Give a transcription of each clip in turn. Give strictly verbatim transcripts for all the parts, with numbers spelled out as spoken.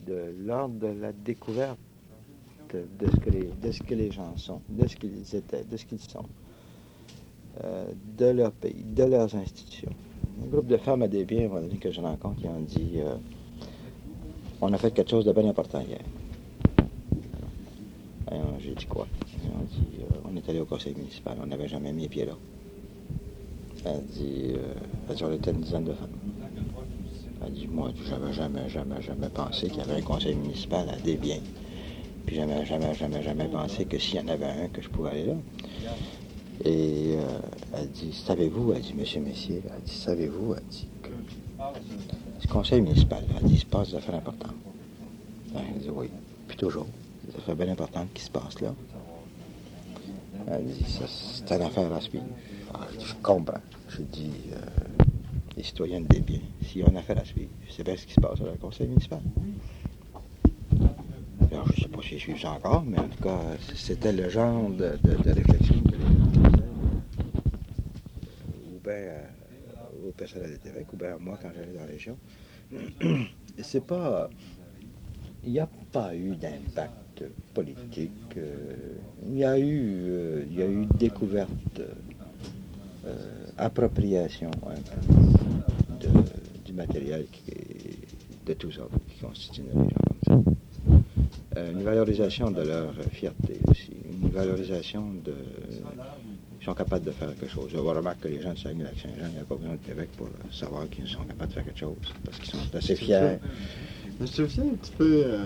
de l'ordre de la découverte de ce que les, de ce que les gens sont, de ce qu'ils étaient, de ce qu'ils sont, euh, de leur pays, de leurs institutions. Un groupe de femmes à des biens, à un moment donné, que je rencontre, qui ont dit euh, on a fait quelque chose de bien important hier. Alors, j'ai dit quoi? Ils ont dit euh, on est allé au conseil municipal, on n'avait jamais mis les pieds là. Elle dit, euh, elle dit on était une dizaine de femmes. Elle dit moi, j'avais jamais, jamais, jamais pensé qu'il y avait un conseil municipal à des biens. Puis jamais, jamais, jamais, jamais pensé que s'il y en avait un, que je pouvais aller là. Et euh, elle dit, savez-vous, elle dit, monsieur Messier, elle dit, savez-vous, elle dit que ce conseil municipal, elle dit, il se passe des affaires importantes. Elle dit, oui, puis toujours, des affaires bien importantes qui se passent là. Elle dit, ça, c'est une affaire à suivre. Alors, je, dis, je comprends. Je dis, euh, les citoyennes des biens, s'il y a une affaire à suivre, c'est bien ce qui se passe dans le conseil municipal. Alors, je ne sais pas si je suis ça encore, mais en tout cas, c'était le genre de, de, de réflexion que les gens faisaient, ou bien euh, au personnel de Québec, ou bien à moi quand j'allais dans la région. Et c'est pas... Il n'y a pas eu d'impact politique. Euh, il y a eu, euh, il y a eu découverte, euh, appropriation un peu de, du matériel qui, de tous autres qui constitue une région comme ça. Une valorisation de leur fierté aussi, une valorisation de... Ils sont capables de faire quelque chose. Je remarque que les gens de Saguenay-Lac-Saint-Jean n'ont pas besoin de Québec pour savoir qu'ils sont capables de faire quelque chose, parce qu'ils sont assez fiers. Je me souviens un petit peu... Euh...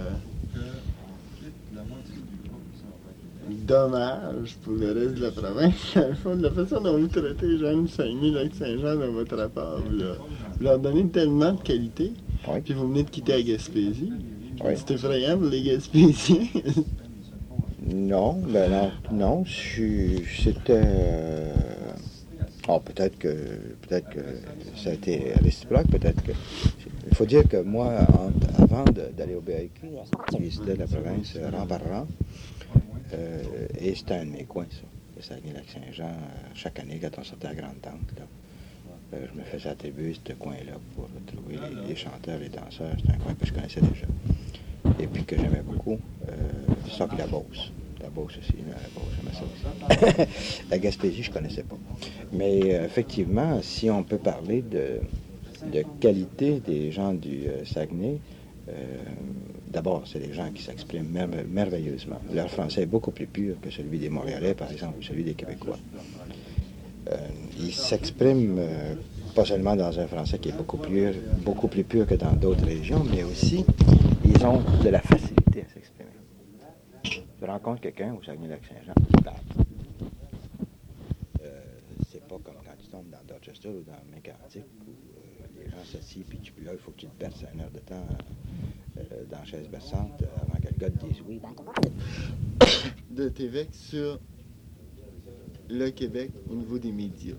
dommage pour le reste de la province. Dans le fond, de la façon dont vous traitez les gens de Saguenay-Lac-Saint-Jean dans votre rapport, vous, là, vous leur donnez tellement de qualité, oui. Puis vous venez de quitter la Gaspésie. Oui. C'est effrayant pour les Gaspésiens. Non, ben non, non, c'était... Euh... Oh, peut-être que peut-être que ça a été réciproque, peut-être que... Il faut dire que moi, en, avant de, d'aller au B A Q, je visitais la province rang par rang, euh, et c'était un de mes coins, ça. Le Saguenay-Lac-Saint-Jean, euh, chaque année, quand on sortait à la Grande Tente, là, euh, je me faisais attribuer ce coin-là pour trouver les, les chanteurs, les danseurs. C'était un coin que je connaissais déjà. Et puis que j'aimais beaucoup, euh, ça que la Beauce. La Beauce aussi, mais la Beauce, j'aimais ça aussi. La Gaspésie, je ne connaissais pas. Mais euh, effectivement, si on peut parler de, de qualité des gens du euh, Saguenay, euh, d'abord, c'est des gens qui s'expriment mer- merveilleusement. Leur français est beaucoup plus pur que celui des Montréalais, par exemple, ou celui des Québécois. Euh, ils s'expriment euh, pas seulement dans un français qui est beaucoup plus, beaucoup plus pur que dans d'autres régions, mais aussi, ils ont de la facilité à s'exprimer. Je rencontre quelqu'un au Saguenay-Lac-Saint-Jean qui parle. Euh, c'est pas comme quand tu tombes dans Dorchester ou dans Mégantic où euh, les gens s'assient, puis tu, là, il faut que tu te berces une heure de temps euh, dans la chaise berçante avant que le gars te dise oui. De Québec sur le Québec au niveau des médias.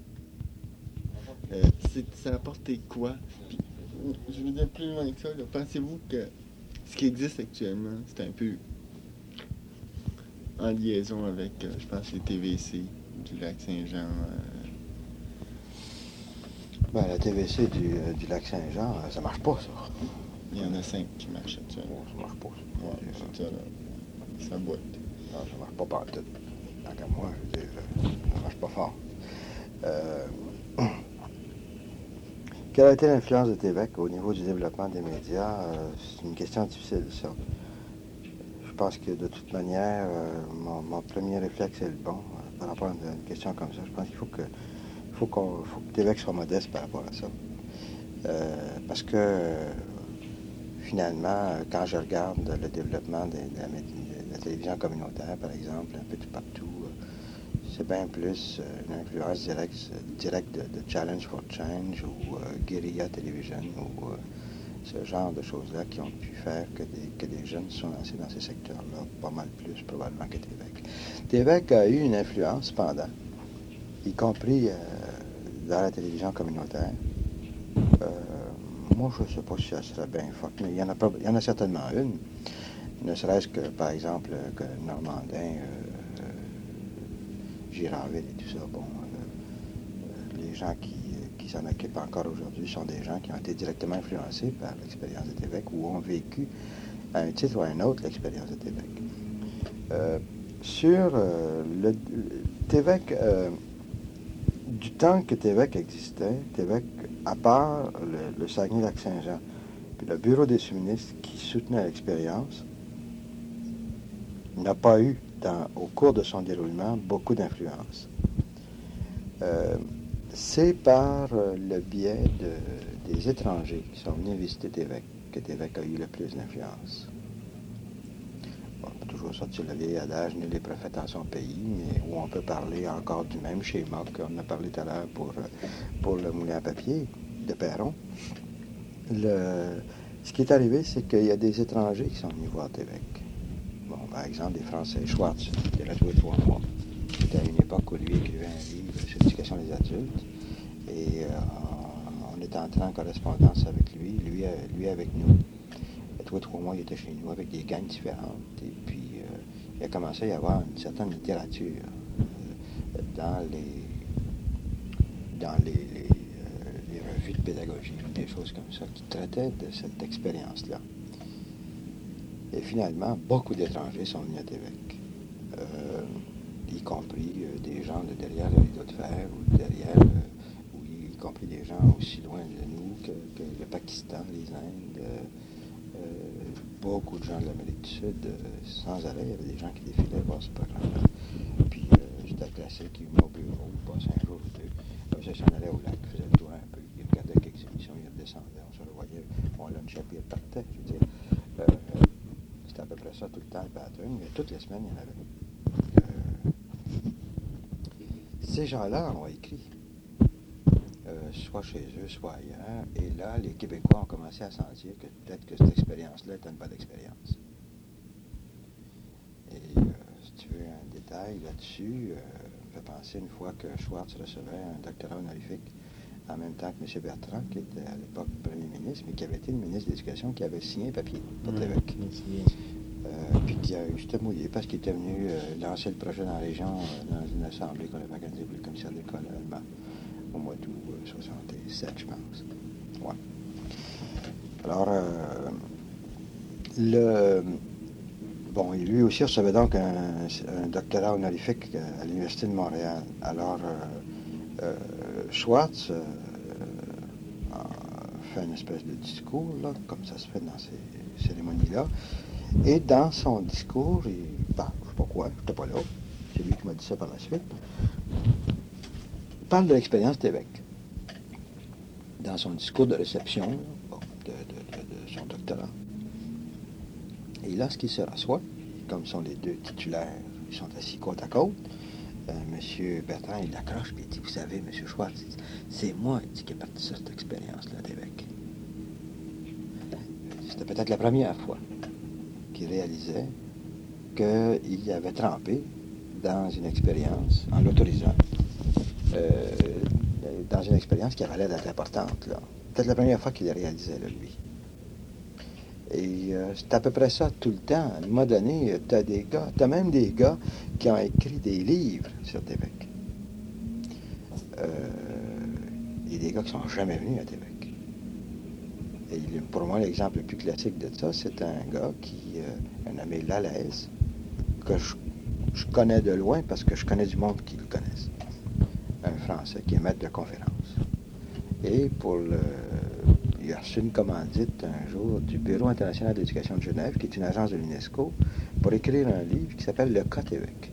Euh, c'est, ça a apporté quoi? Puis, je veux dire plus loin que ça, là, pensez-vous que ce qui existe actuellement, c'est un peu en liaison avec, euh, je pense, les T V C du Lac-Saint-Jean? Euh... Ben, la T V C du, euh, du Lac-Saint-Jean, euh, ça marche pas, ça. Il y en a cinq qui marchent actuellement. Ça marche pas, ça. Ouais, euh, c'est ça, là. Ça boite. Non, ça marche pas par tout. Tant qu'à moi, je veux dire, ça marche pas fort. Euh... Quelle a été l'influence de Québec au niveau du développement des médias? Euh, c'est une question difficile, ça. Je pense que de toute manière, euh, mon, mon premier réflexe est le bon euh, par rapport à une, une question comme ça. Je pense qu'il faut que, faut qu'on, faut que Québec soit modeste par rapport à ça. Euh, parce que, euh, finalement, quand je regarde le développement de, de, la, de la télévision communautaire, par exemple, un peu tout partout, c'est bien plus euh, une influence directe, directe de, de Challenge for Change ou euh, Guerilla Television ou euh, ce genre de choses-là qui ont pu faire que des, que des jeunes sont lancés dans ces secteurs-là, pas mal plus probablement que Québec. Québec a eu une influence cependant, y compris euh, dans la télévision communautaire. Euh, moi, je ne sais pas si ça serait bien fort, mais il y en a, pas, il y en a certainement une, ne serait-ce que, par exemple, que Normandin... Euh, Girardville et tout ça, bon, euh, les gens qui, qui s'en occupent encore aujourd'hui sont des gens qui ont été directement influencés par l'expérience de Tévêque ou ont vécu à un titre ou à un autre l'expérience de Tévêque. Euh, sur euh, le, le Tévêque, euh, du temps que Tévêque existait, Tévêque, à part le, le Saguenay-Lac-Saint-Jean, puis le bureau des sous-ministres qui soutenait l'expérience, n'a pas eu, dans, au cours de son déroulement, beaucoup d'influence. Euh, c'est par le biais de, des étrangers qui sont venus visiter Tévêque que Tévêque a eu le plus d'influence. On peut toujours sortir le vieil adage, nul n'est prophète en son pays, mais où on peut parler encore du même schéma qu'on a parlé tout à l'heure pour, pour le moulin à papier de Perron. Le, ce qui est arrivé, c'est qu'il y a des étrangers qui sont venus voir Tévêque. Bon, par exemple, des Français, Schwartz, qui est là tous les trois mois. C'était à une époque où lui écrivait un livre sur l'éducation des adultes. Et euh, on était entré en correspondance avec lui, lui, lui avec nous. Et tous les trois mois, il était chez nous avec des gangs différentes. Et puis, euh, il a commencé à y avoir une certaine littérature euh, dans les dans les, les, euh, les revues de pédagogie, des choses comme ça, qui traitaient de cette expérience-là. Et finalement, beaucoup d'étrangers sont venus à Tévêque, euh, y compris euh, des gens de derrière le rideau de fer, ou derrière, euh, ou y compris des gens aussi loin de nous que, que le Pakistan, les Indes, euh, euh, beaucoup de gens de l'Amérique du Sud, euh, sans arrêt, il y avait des gens qui défilaient voir ce programme-là. Puis euh, j'étais classique, ils venaient au bureau, ils passaient un jour ou deux, comme ça, ils s'en allaient au lac, ils faisaient le tour un peu, ils regardaient quelques émissions, ils redescendaient, on se revoyait, on lunchait, puis ils repartaient, je veux dire. Euh, C'était à peu près ça tout le temps, le pattern, mais toutes les semaines, il y en avait. Euh, ces gens-là ont écrit, euh, soit chez eux, soit ailleurs, et là, les Québécois ont commencé à sentir que peut-être que cette expérience-là était une bonne expérience. Et euh, si tu veux un détail là-dessus, euh, me fait penser une fois que Schwartz recevait un doctorat honorifique en même temps que M. Bertrand, qui était à l'époque premier ministre, mais qui avait été le ministre de l'Éducation, qui avait signé un papier pour Tévêque. Euh, puis qui a eu juste mouillé parce qu'il était venu euh, lancer le projet dans la région, euh, dans une assemblée qu'on avait organisée pour le commissaire d'école allemand au mois d'août euh, soixante-sept, je pense. Ouais. Alors, euh, le. Bon, lui aussi recevait donc un, un doctorat honorifique à l'Université de Montréal. Alors, euh, euh, Schwartz euh, a fait une espèce de discours, là, comme ça se fait dans ces cérémonies-là. Et dans son discours, il, ben, je ne sais pas quoi, je n'étais pas là, c'est lui qui m'a dit ça par la suite, il parle de l'expérience Tévêque. Dans son discours de réception bon, de, de, de, de son doctorat. Et lorsqu'il se rassoit, comme sont les deux titulaires, ils sont assis côte à côte, euh, M. Bertrand, il l'accroche et il dit, vous savez, M. Schwartz, c'est moi il dit, qui est parti sur cette expérience-là Tévêque. C'était peut-être la première fois qu'il réalisait qu'il avait trempé dans une expérience, en l'autorisant, euh, dans une expérience qui avait l'air d'être importante. Là. Peut-être la première fois qu'il le réalisait, là, lui. Et euh, c'est à peu près ça tout le temps. À un moment donné, tu as des gars, tu as même des gars qui ont écrit des livres sur Tévêque. Euh, et des gars qui ne sont jamais venus à Tévêque. Et pour moi, l'exemple le plus classique de ça, c'est un gars qui, euh, un nommé Lalaise, que je, je connais de loin parce que je connais du monde qui le connaissent. Un Français qui est maître de conférence. Et pour le, il a reçu une commandite un jour du Bureau international d'éducation de Genève, qui est une agence de l'UNESCO, pour écrire un livre qui s'appelle Le cas Tévêque.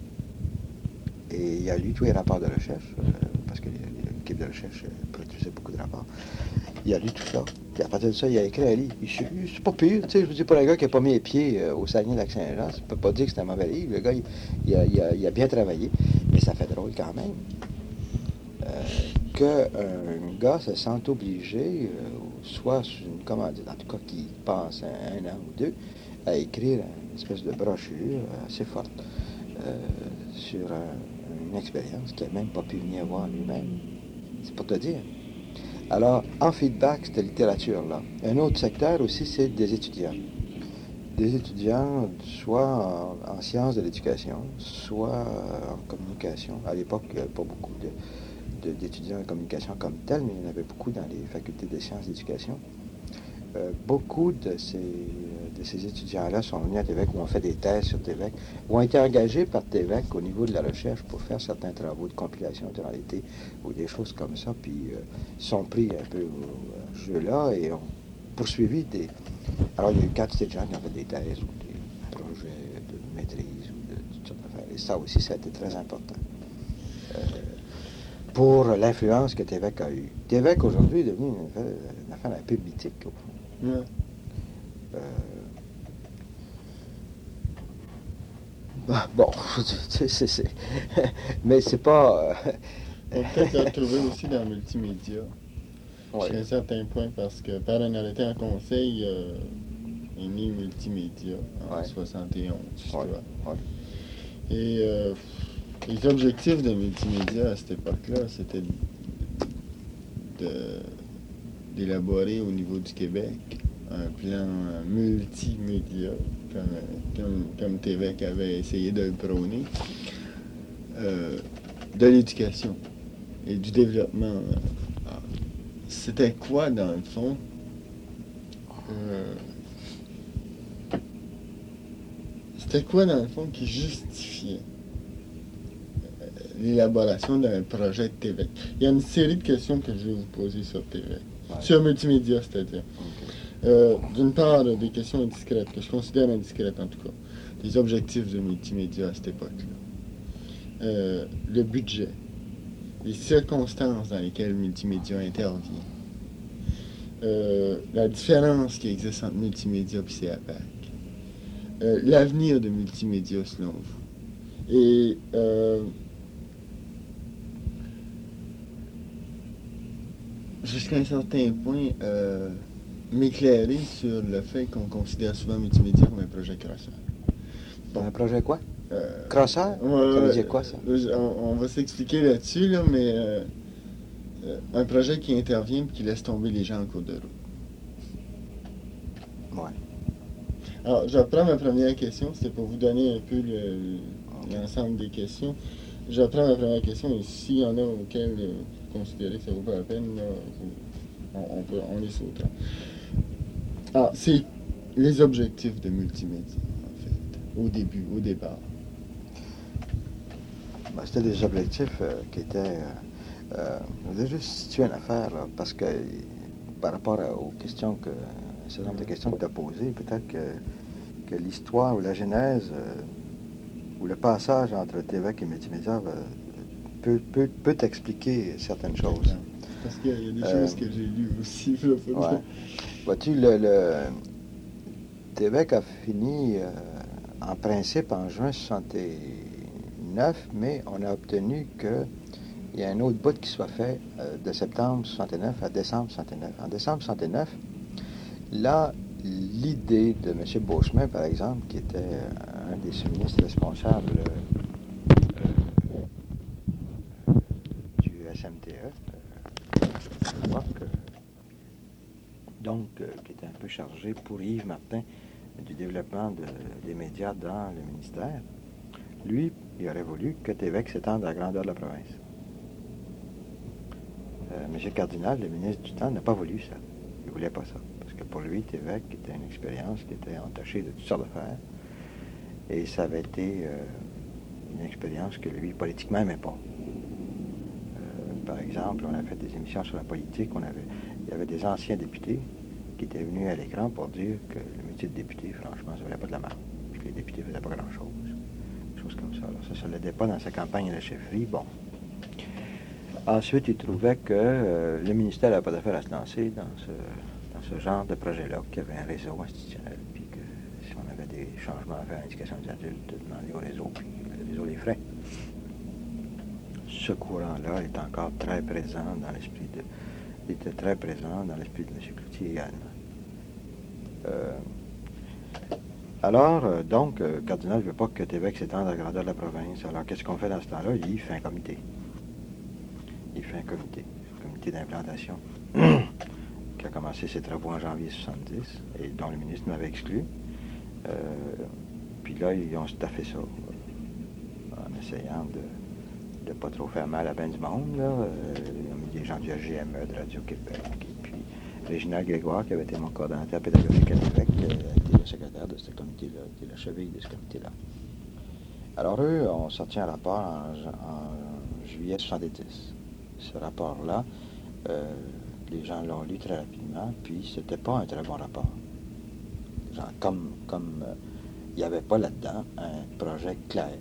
Et il a lu tous les rapports de recherche, euh, parce que l'équipe de recherche produisait beaucoup de rapports. Il a lu tout ça. Puis à partir de ça, il a écrit un livre. C'est pas pire, tu sais, je veux dire, pour un gars qui n'a pas mis les pieds euh, au Saguenay-Lac-Saint-Jean, ça ne peut pas dire que c'est un mauvais livre. Le gars, il, il, a, il, a, il a bien travaillé. Mais ça fait drôle quand même euh, qu'un gars se sente obligé, euh, soit sur une commandite, en tout cas qui passe un, un an ou deux, à écrire une espèce de brochure assez forte euh, sur un, une expérience qu'il n'a même pas pu venir voir lui-même. C'est pour te dire. Alors, en feedback, cette littérature-là. Un autre secteur aussi, c'est des étudiants. Des étudiants, soit en, en sciences de l'éducation, soit en communication. À l'époque, il n'y avait pas beaucoup de, de, d'étudiants en communication comme tel, mais il y en avait beaucoup dans les facultés des sciences d'éducation. Euh, beaucoup de ces, de ces étudiants-là sont venus à T V E C ou ont fait des thèses sur T V E C, ou ont été engagés par T V E C au niveau de la recherche pour faire certains travaux de compilation de réalité ou des choses comme ça, puis euh, sont pris un peu au jeu-là et ont poursuivi des... Alors, il y a eu quatre étudiants qui ont fait des thèses ou des projets de maîtrise ou de toutes sortes d'affaires. Et ça aussi, ça a été très important. Euh, pour l'influence que T V E C a eue. T V E C aujourd'hui est devenu une affaire, une affaire un peu mythique, au fond. Ouais. Euh, bah, bon, c'est, c'est, c'est, mais c'est pas... Euh, On peut peut-être le retrouver aussi dans le multimédia, ouais. jusqu'à un certain point, parce que par un arrêté en conseil, euh, est né multimédia en Ouais. soixante et onze, je Ouais, crois. ouais. Et euh, les objectifs de multimédia à cette époque-là, c'était de, d'élaborer au niveau du Québec un plan multimédia, comme, comme, comme T V E C avait essayé de le prôner, euh, de l'éducation et du développement. C'était quoi, dans le fond? Euh, c'était quoi, dans le fond, qui justifiait euh, l'élaboration d'un projet de T V E C? Il y a une série de questions que je vais vous poser sur T V E C. Ouais. Sur multimédia, c'est-à-dire. Okay. Euh, d'une part, des questions indiscrètes, que je considère indiscrètes en tout cas. Les objectifs de multimédia à cette époque-là. Euh, le budget. Les circonstances dans lesquelles multimédia intervient. Euh, la différence qui existe entre multimédia et C A P A C. Euh, l'avenir de multimédia selon vous. Et euh, jusqu'à un certain point, euh, m'éclairer sur le fait qu'on considère souvent multimédia comme un projet crosseur. Bon. Un projet quoi? Euh, Crosseur? ouais, Ça veut dire quoi, ça? On, on va s'expliquer là-dessus, là, mais euh, euh, un projet qui intervient et qui laisse tomber les gens en cours de route. Ouais. Alors, je reprends ma première question, c'était pour vous donner un peu le, l'ensemble des questions. Je reprends ma première question, et s'il y en a auxquelles euh, vous considérez que ça ne vaut pas la peine, là, vous, on, on, peut, on les sautera. Alors, c'est les objectifs de multimédia, en fait, au début, au départ. Ben, c'était des objectifs euh, qui étaient... Euh, euh, je vais juste situer une affaire, là, parce que par rapport à, aux questions que... un certain nombre de questions que tu as posées, peut-être que, que l'histoire ou la genèse euh, ou le passage entre T V E C et multimédia euh, peut, peut, peut t'expliquer certaines choses. Parce qu'il y a des euh, choses que j'ai lues aussi. Là, ouais. Vois-tu, le, le T V E C a fini euh, en principe en juin soixante-neuf, mais on a obtenu qu'il y ait un autre bout qui soit fait euh, de septembre soixante-neuf à décembre soixante-neuf. En décembre soixante-neuf, là, l'idée de M. Beauchemin, par exemple, qui était euh, un des sous-ministres responsables euh, euh, du S M T E, euh, à l'époque, euh, donc, euh, qui était un peu chargé pour Yves Martin du développement de, des médias dans le ministère, lui, il aurait voulu que T V E C s'étende à la grandeur de la province. Euh, M. Cardinal, le ministre du temps, n'a pas voulu ça. Il ne voulait pas ça. Parce que pour lui, T V E C était une expérience qui était entachée de toutes sortes d'affaires. Et ça avait été euh, une expérience que lui, politiquement, n'aimait pas. Euh, par exemple, on a fait des émissions sur la politique. On avait, il y avait des anciens députés qui étaient venus à l'écran pour dire que le métier de député, franchement, ça ne valait pas de la marque. Que les députés ne faisaient pas grand-chose. Des choses comme ça. Alors ça, ça ne l'aidait pas dans sa campagne à la chefferie. Bon. Ensuite, il trouvait que euh, le ministère n'avait pas d'affaire à se lancer dans ce, dans ce genre de projet-là, qu'il y avait un réseau institutionnel, puis que si on avait des changements à faire à l'éducation des adultes, demander au réseau, puis le réseau les ferait. Ce courant-là est encore très présent dans l'esprit de... Il était très présent dans l'esprit de M. Cloutier également. Euh, alors, euh, donc, euh, Cardinal ne veut pas que T V E C s'étende à la grandeur de la province. Alors, qu'est-ce qu'on fait dans ce temps-là? Il fait un comité. Il fait un comité, un comité d'implantation, qui a commencé ses travaux en janvier soixante-dix, et dont le ministre m'avait exclu. Euh, puis là, ils ont staffé ça, en essayant de, de pas trop faire mal à ben du monde. Là. Euh, ils ont mis des gens du G M E, de Radio-Québec, et puis Réginald Grégoire, qui avait été mon coordonnateur pédagogique à Québec, euh, a été le secrétaire de ce comité-là, qui est la cheville de ce comité-là. Alors eux ont sorti un rapport en, en juillet soixante-dix. Ce rapport-là, euh, les gens l'ont lu très rapidement, puis c'était pas un très bon rapport. Genre, comme comme euh, il n'y avait pas là-dedans un projet clair.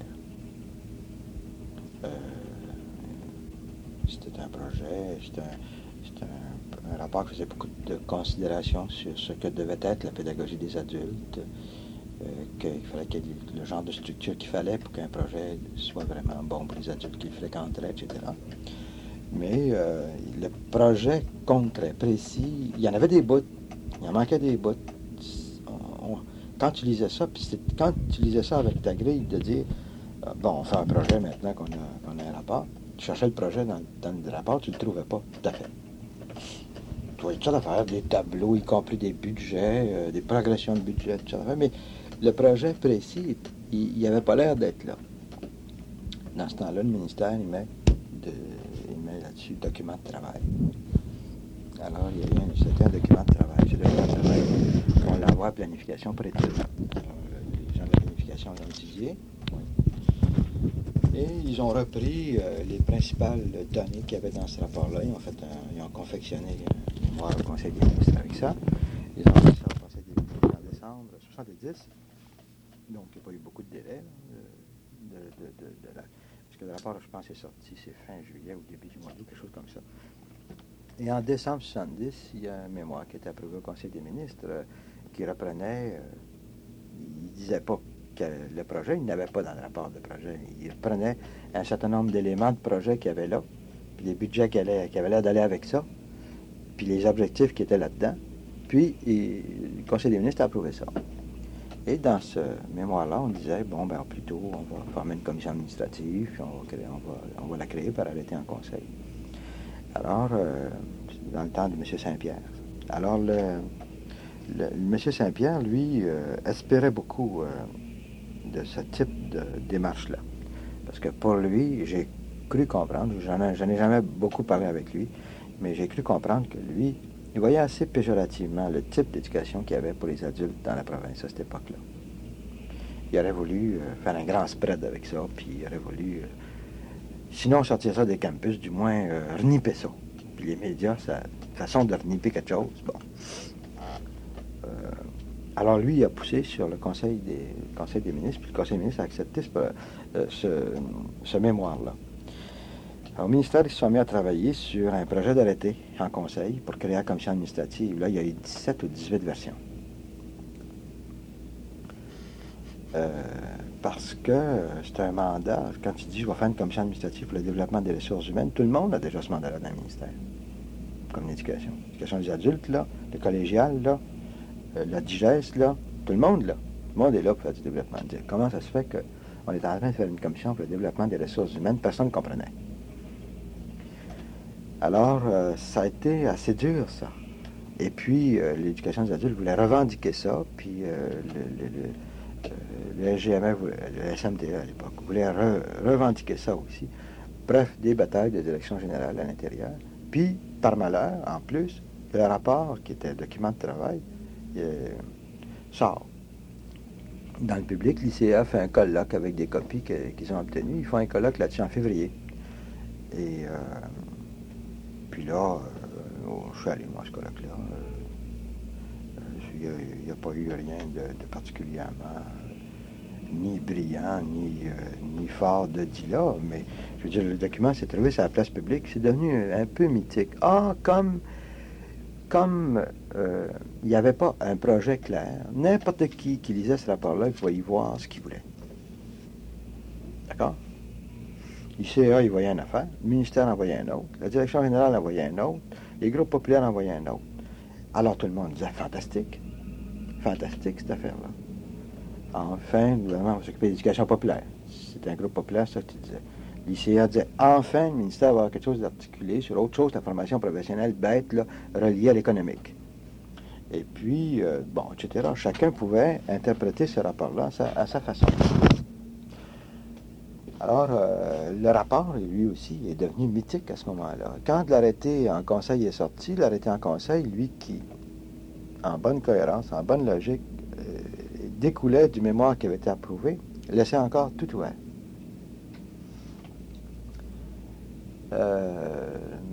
Euh, c'était un projet, c'était un, c'était un, un rapport qui faisait beaucoup de considérations sur ce que devait être la pédagogie des adultes, euh, qu'il fallait qu'il y ait le genre de structure qu'il fallait pour qu'un projet soit vraiment bon pour les adultes qui le fréquenteraient, et cetera. Mais euh, le projet concret, précis, il y en avait des bouts, il en manquait des bouts. On, on, quand tu lisais ça, puis quand tu lisais ça avec ta grille de dire euh, bon, on fait un projet maintenant qu'on a, qu'on a un rapport, tu cherchais le projet dans, dans le rapport, tu ne le trouvais pas, tout à fait. Tu voyais tout ça d'affaires, des tableaux, y compris des budgets, euh, des progressions de budget, tout ça, mais le projet précis, il n'avait pas l'air d'être là. Dans ce temps-là, le ministère, il met de. là-dessus, document de travail. Alors, il y a eu un, c'était un document de travail. Ce document de travail, on l'envoie à planification pour étude. Alors, les gens de la planification l'ont étudié. Et ils ont repris euh, les principales données qu'il y avait dans ce rapport-là. Ils ont, fait un, ils ont confectionné un mémoire au Conseil des ministres avec ça. Ils ont fait ça au Conseil des ministres en décembre soixante-dix. Donc, il n'y a pas eu beaucoup de délai de, de, de, de, de la... Parce que le rapport, je pense, est sorti, c'est fin juillet ou début du mois d'août, quelque chose comme ça. Et en décembre soixante-dix, il y a un mémoire qui a été approuvé au Conseil des ministres euh, qui reprenait, euh, il ne disait pas que le projet, il n'avait pas dans le rapport de projet, il reprenait un certain nombre d'éléments de projet qu'il y avait là, puis les budgets qui, allaient, qui avaient l'air d'aller avec ça, puis les objectifs qui étaient là-dedans, puis et, le Conseil des ministres a approuvé ça. Et dans ce mémoire-là, on disait, bon, ben plutôt, on va former une commission administrative, puis on va, créer, on va, on va la créer par arrêter en conseil. Alors, euh, dans le temps de M. Saint-Pierre. Alors, le, le, M. Saint-Pierre, lui, euh, espérait beaucoup euh, de ce type de démarche-là. Parce que pour lui, j'ai cru comprendre, j'en ai, j'en ai jamais beaucoup parlé avec lui, mais j'ai cru comprendre que lui, il voyait assez péjorativement le type d'éducation qu'il y avait pour les adultes dans la province à cette époque-là. Il aurait voulu euh, faire un grand spread avec ça, puis il aurait voulu, euh, sinon sortir ça des campus, du moins euh, reniper ça. Puis les médias, c'est une façon de reniper quelque chose. Bon. Euh, alors lui, il a poussé sur le Conseil des, le conseil des ministres, puis le Conseil des ministres a accepté ce, euh, ce, ce mémoire-là. Au ministère, ils se sont mis à travailler sur un projet d'arrêté en conseil pour créer la commission administrative. Là, il y a eu dix-sept ou dix-huit versions. Euh, parce que c'est un mandat, quand tu dis je vais faire une commission administrative pour le développement des ressources humaines, tout le monde a déjà ce mandat-là dans le ministère, comme l'éducation. L'éducation des adultes, là, le collégial, là, euh, la digeste, là, tout le monde, là. Tout le monde est là pour faire du développement. Dire, comment ça se fait qu'on est en train de faire une commission pour le développement des ressources humaines? Personne ne comprenait. Alors, euh, ça a été assez dur, ça. Et puis, euh, l'éducation des adultes voulait revendiquer ça, puis euh, le, le, le, euh, le S G M E, le S M D E à l'époque, voulait re, revendiquer ça aussi. Bref, des batailles de direction générale à l'intérieur. Puis, par malheur, en plus, le rapport, qui était un document de travail, euh, sort. Dans le public, l'I C A fait un colloque avec des copies que, qu'ils ont obtenues. Ils font un colloque là-dessus en février. Et... Euh, Puis là, euh, oh, je suis allé, moi, à ce colloque-là. Il euh, n'y a, a pas eu rien de, de particulièrement euh, ni brillant, ni, euh, ni fort de dit là, mais je veux dire, le document s'est trouvé sur la place publique, c'est devenu un peu mythique. Ah, comme comme euh, il n'y avait pas un projet clair, n'importe qui qui lisait ce rapport-là, il pouvait y voir ce qu'il voulait. D'accord? l'I C A, il voyait une affaire, le ministère en voyait un autre, la direction générale en voyait un autre, les groupes populaires en voyaient un autre. Alors tout le monde disait, fantastique, fantastique cette affaire-là. Enfin, le gouvernement va s'occuper de l'éducation populaire. C'était un groupe populaire, ça que tu disais. L'I C A disait, enfin, le ministère va avoir quelque chose d'articulé sur autre chose, la formation professionnelle bête, là, reliée à l'économique. Et puis, euh, bon, et cetera. Chacun pouvait interpréter ce rapport-là à sa, à sa façon. Alors, euh, le rapport, lui aussi, est devenu mythique à ce moment-là. Quand l'arrêté en conseil est sorti, l'arrêté en conseil, lui qui, en bonne cohérence, en bonne logique, euh, découlait du mémoire qui avait été approuvé, laissait encore tout ouvert. Euh,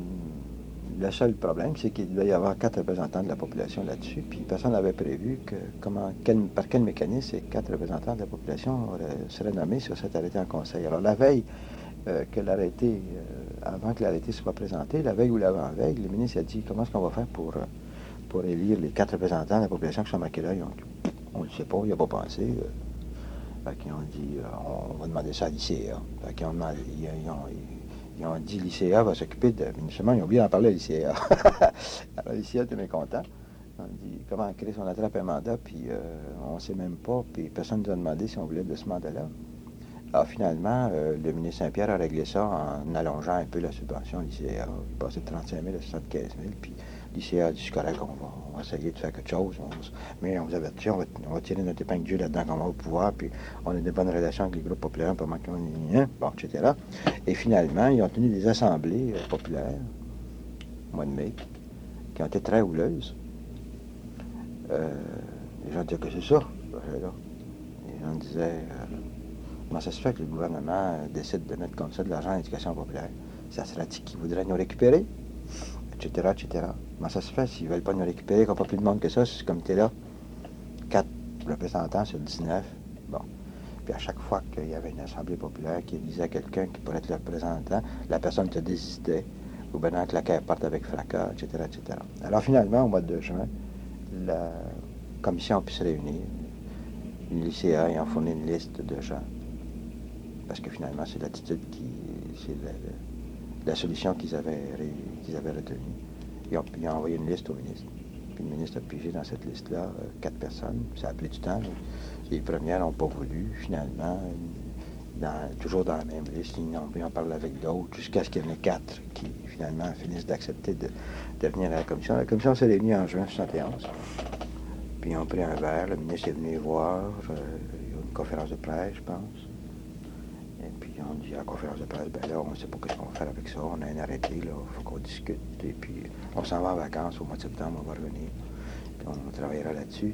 le seul problème, c'est qu'il devait y avoir quatre représentants de la population là-dessus, puis personne n'avait prévu que, comment, quel, par quel mécanisme ces quatre représentants de la population seraient nommés sur cet arrêté en conseil. Alors, la veille euh, que l'arrêté, euh, avant que l'arrêté soit présenté, la veille ou l'avant-veille, le ministre a dit comment est-ce qu'on va faire pour, pour élire les quatre représentants de la population qui sont marqués là. Ils ont, on ne le sait pas, il n'a pas pensé. Euh, fait qu'ils ont dit, euh, on va demander ça à l'I C A. Fait qu'ils ont demandé, ils, ils ont, ils, ils ont dit l'I C A va s'occuper de. Mais seulement, ils ont oublié d'en parler à l'I C A. Alors, l'I C A était mécontent. On dit comment créer son attrape un mandat, puis euh, on ne sait même pas, puis personne ne nous a demandé si on voulait de ce mandat-là. Alors, finalement, euh, le ministre Saint-Pierre a réglé ça en allongeant un peu la subvention à l'I C A. Il passait de trente-cinq mille à soixante-quinze mille, puis l'I C A a dit c'est correct, on va, on va essayer de faire quelque chose. On, mais on vous avertit, on va, on va tirer notre épingle du jeu là-dedans qu'on va au pouvoir, puis on a de bonnes relations avec les groupes populaires, pas manquer un, bon, et cetera. Et finalement, ils ont tenu des assemblées euh, populaires, au mois de mai, qui ont été très houleuses. Euh, les gens disaient que c'est ça, là. Les gens disaient euh, comment ça se fait que le gouvernement décide de mettre comme ça de l'argent à l'éducation populaire? Ça serait-il qu'ils voudraient nous récupérer? Etc., et cetera. Comment ça se fait s'ils ne veulent pas nous récupérer, qu'on n'a pas plus de monde que ça, sur ce comité-là? Quatre représentants sur dix-neuf. Bon. Puis à chaque fois qu'il y avait une assemblée populaire qui disait quelqu'un qui pourrait être le représentant, la personne se désistait, ou bien que la caisse parte avec fracas, et cetera, et cetera. Alors finalement, au mois de juin, la commission a pu se réunir. L'I C A a fourni une liste de gens. Parce que finalement, c'est l'attitude qui. C'est la, la, la solution qu'ils avaient, qu'ils avaient retenue. Ils ont, ils ont envoyé une liste au ministre. Puis le ministre a pigé dans cette liste-là euh, quatre personnes. Ça a pris du temps. Les premières n'ont pas voulu, finalement. Dans, toujours dans la même liste, ils ont, ils ont parlé avec d'autres, jusqu'à ce qu'il y en ait quatre qui, finalement, finissent d'accepter de, de venir à la commission. La commission s'est réunie en juin soixante et onze. Puis ils ont pris un verre, le ministre est venu voir, euh, il y a eu une conférence de presse, je pense. Et puis ils ont dit à la conférence de presse, ben là, on ne sait pas ce qu'on va faire avec ça, on a un arrêté, là, il faut qu'on discute. Et puis on s'en va en vacances au mois de septembre, on va revenir. Puis on travaillera là-dessus.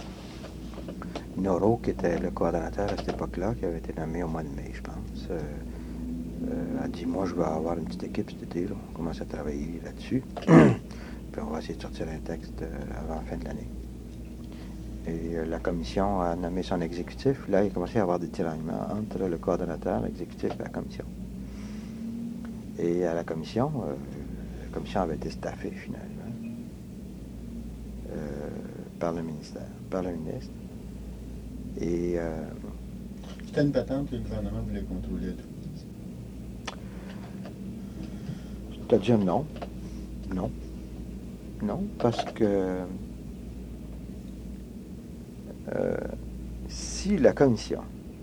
Noro, qui était le coordonnateur à cette époque-là, qui avait été nommé au mois de mai, je pense, euh, euh, a dit, moi, je vais avoir une petite équipe cet été, là. On commence à travailler là-dessus. Puis on va essayer de sortir un texte euh, avant la fin de l'année. Et euh, la commission a nommé son exécutif. Là, il a commencé à avoir des tiraillements entre le coordonnateur, l'exécutif et la commission. Et à la commission, euh, la commission avait été staffée, finalement, euh, par le ministère, par le ministre. Et... Euh, C'était une patente que le gouvernement voulait contrôler tout. C'est-à-dire non. Non. Non, parce que euh, si la commission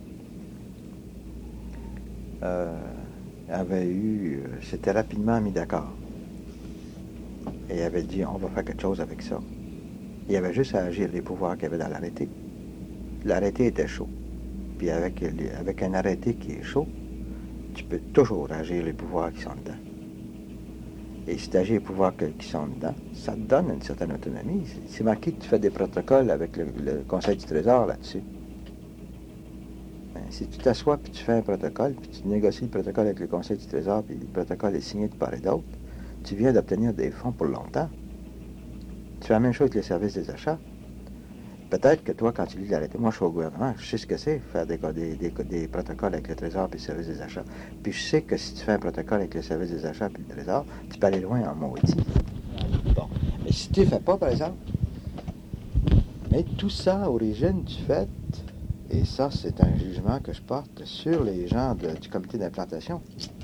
euh, avait eu, euh, s'était rapidement mis d'accord et avait dit on va faire quelque chose avec ça, il y avait juste à agir les pouvoirs qu'il y avait dans l'arrêté. L'arrêté était chaud. Puis avec, avec un arrêté qui est chaud, tu peux toujours agir les pouvoirs qui sont dedans. Et si tu agis les pouvoirs qui sont dedans, ça te donne une certaine autonomie. C'est marqué que tu fais des protocoles avec le, le Conseil du Trésor là-dessus. Ben, si tu t'assois puis tu fais un protocole, puis tu négocies le protocole avec le Conseil du Trésor, puis le protocole est signé de part et d'autre, tu viens d'obtenir des fonds pour longtemps. Tu fais la même chose avec les services des achats. Peut-être que toi, quand tu lis l'arrêté, moi je suis au gouvernement, je sais ce que c'est, faire des, des, des, des protocoles avec le Trésor et le service des achats. Puis je sais que si tu fais un protocole avec le service des achats et le Trésor, tu peux aller loin en maudit. Bon. Mais si tu ne fais pas, par exemple, mais tout ça, origine du fait, et ça c'est un jugement que je porte sur les gens de, du comité d'implantation,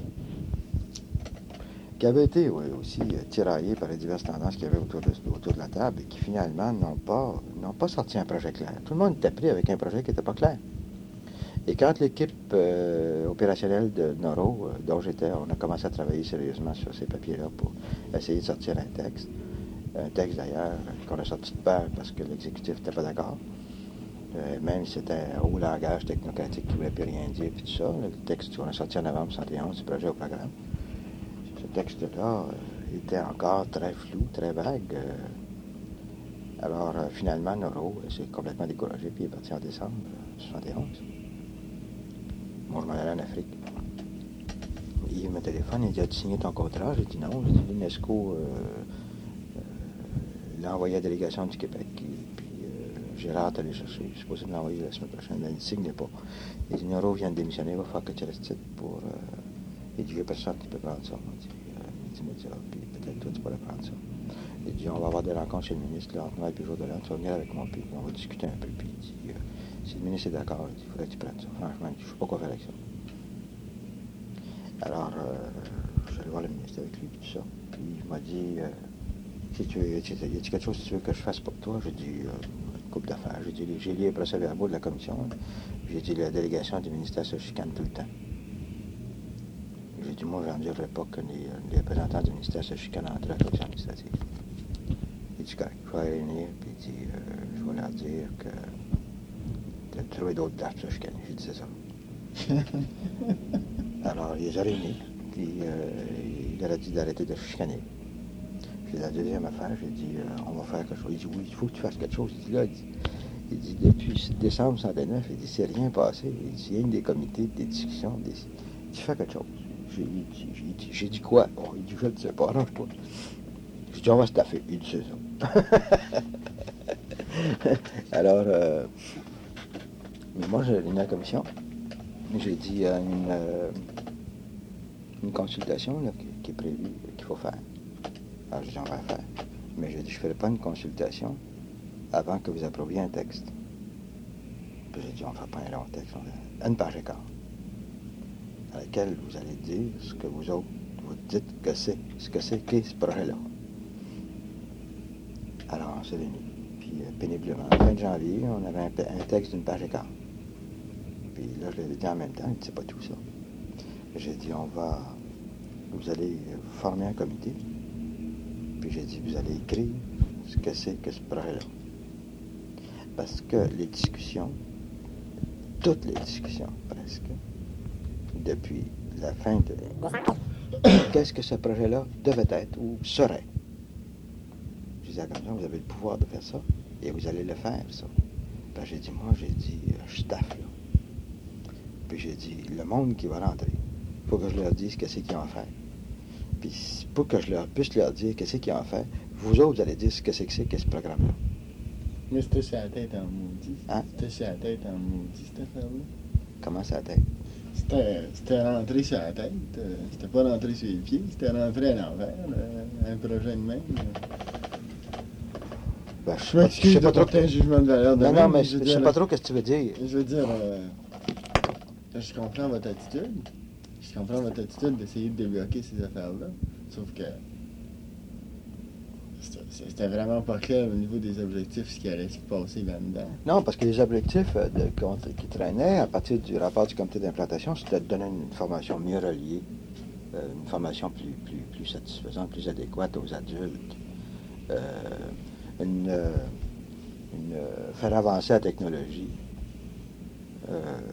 qui avaient été oui, aussi euh, tiraillés par les diverses tendances qu'il y avait autour de, autour de la table et qui finalement n'ont pas, n'ont pas sorti un projet clair. Tout le monde était pris avec un projet qui n'était pas clair. Et quand l'équipe euh, opérationnelle de Noro, euh, dont j'étais, on a commencé à travailler sérieusement sur ces papiers-là pour essayer de sortir un texte, un texte d'ailleurs qu'on a sorti de peur parce que l'exécutif n'était pas d'accord. Euh, même si c'était un haut langage technocratique qui ne voulait plus rien dire, puis tout ça. Le texte qu'on a sorti en novembre soixante et onze du projet au programme. Ce texte-là euh, était encore très flou, très vague. Euh, alors, euh, finalement, Noro euh, s'est complètement découragé, puis il est parti en décembre euh, soixante et onze. Moi, je m'en allais en Afrique. Il me téléphone, il dit: as-tu signé ton contrat? J'ai dit non. J'ai dit: l'UNESCO euh, euh, l'a envoyé à la délégation du Québec, et, puis euh, Gérard est allé chercher. Je suis supposé me l'envoyer la semaine prochaine, mais il ne signe pas. Il dit: Noro vient de démissionner, il va falloir que tu restes ici pour. Euh... Il dit: il n'y a personne qui peut prendre ça. Il dit, euh, il dit: mais ça, puis peut-être toi, tu pourrais prendre ça. Il dit: on va avoir des rencontres chez le ministre, là, entre Noël et le jour de l'an, tu vas venir avec moi, puis on va discuter un peu. Puis il dit: euh, si le ministre est d'accord, il dit: il faudrait que tu prennes ça. Franchement, je ne sais pas quoi faire avec ça. Alors, euh, je suis allé voir le ministre avec lui, tout ça. Puis il m'a dit: euh, si tu veux, y a-t-il quelque chose que tu veux que je fasse pour toi? J'ai dit: euh, une couple d'affaires. J'ai dit: j'ai lu les procès-verbaux de la commission. J'ai dit: la délégation du ministère se chicane tout le temps. J'ai dit: moi, j'en dirais pas que les, les représentants du ministère se chicanent entre la commission administrative. Il dit: correct, je vais les réunir, puis il dit: euh, je vais leur dire que tu as trouvé d'autres dates pour se chicaner. J'ai dit: c'est ça. Alors, il les a réunis, puis euh, il leur a dit d'arrêter de se chicaner. Puis la deuxième affaire, j'ai dit: euh, on va faire quelque chose. Il dit: oui, il faut que tu fasses quelque chose. Il dit: là, il dit, il dit depuis décembre soixante-neuf, il dit: c'est rien passé. Il dit: il y a une des comités, des discussions, des... tu fais quelque chose. J'ai dit, j'ai dit, j'ai dit quoi? Bon, il dit: je ne sais pas, arrange-toi. J'ai dit: on va se taffer. Il dit: c'est ça. Alors, euh, moi, j'ai réuni la commission. J'ai dit: euh, une, euh, une consultation là, qui, qui est prévue, qu'il faut faire. Alors, j'ai dit: on va faire. Mais j'ai dit: je ne ferai pas une consultation avant que vous approuviez un texte. Puis j'ai dit: on ne fera pas un long texte, on a une page et quart, à laquelle vous allez dire ce que vous autres, vous dites que c'est, ce que c'est qu'est ce projet-là. Alors, on s'est réunis. Puis, euh, péniblement, fin de janvier, on avait un, un texte d'une page et quart. Puis là, je l'ai dit en même temps, il dit: c'est pas tout ça. J'ai dit: on va, vous allez former un comité. Puis j'ai dit: vous allez écrire ce que c'est que ce projet-là. Parce que les discussions, toutes les discussions presque, depuis la fin de... qu'est-ce que ce projet-là devait être ou serait. Je disais: comme ça, vous avez le pouvoir de faire ça et vous allez le faire, ça. Puis j'ai dit: moi, j'ai dit, je taffe, là. Puis j'ai dit: le monde qui va rentrer, il faut que je leur dise qu'est-ce qu'ils ont à faire. Puis pour que je leur puisse leur dire qu'est-ce qu'ils ont à faire, vous autres, vous allez dire ce que c'est que c'est que ce programme-là. Mais c'était sur la tête en maudit. Hein? C'était sur la tête en maudit, cette affaire-là. Comment ça tête? C'était, c'était rentré sur la tête. Euh, c'était pas rentré sur les pieds. C'était rentré à l'envers. Euh, un projet de même. Ben, je m'excuse de porter un jugement de valeur de Non, même, non, mais je je veux sais dire, pas trop ce que tu veux dire. Je veux dire, euh, je comprends votre attitude. Je comprends votre attitude d'essayer de débloquer ces affaires-là. Sauf que c'était, c'était vraiment pas clair au niveau des objectifs ce qui allait se passer là-dedans. Non, parce que les objectifs euh, de, qui traînaient à partir du rapport du comité d'implantation, c'était de donner une formation mieux reliée, euh, une formation plus, plus, plus satisfaisante, plus adéquate aux adultes, euh, une, euh, une, euh, faire avancer la technologie, euh,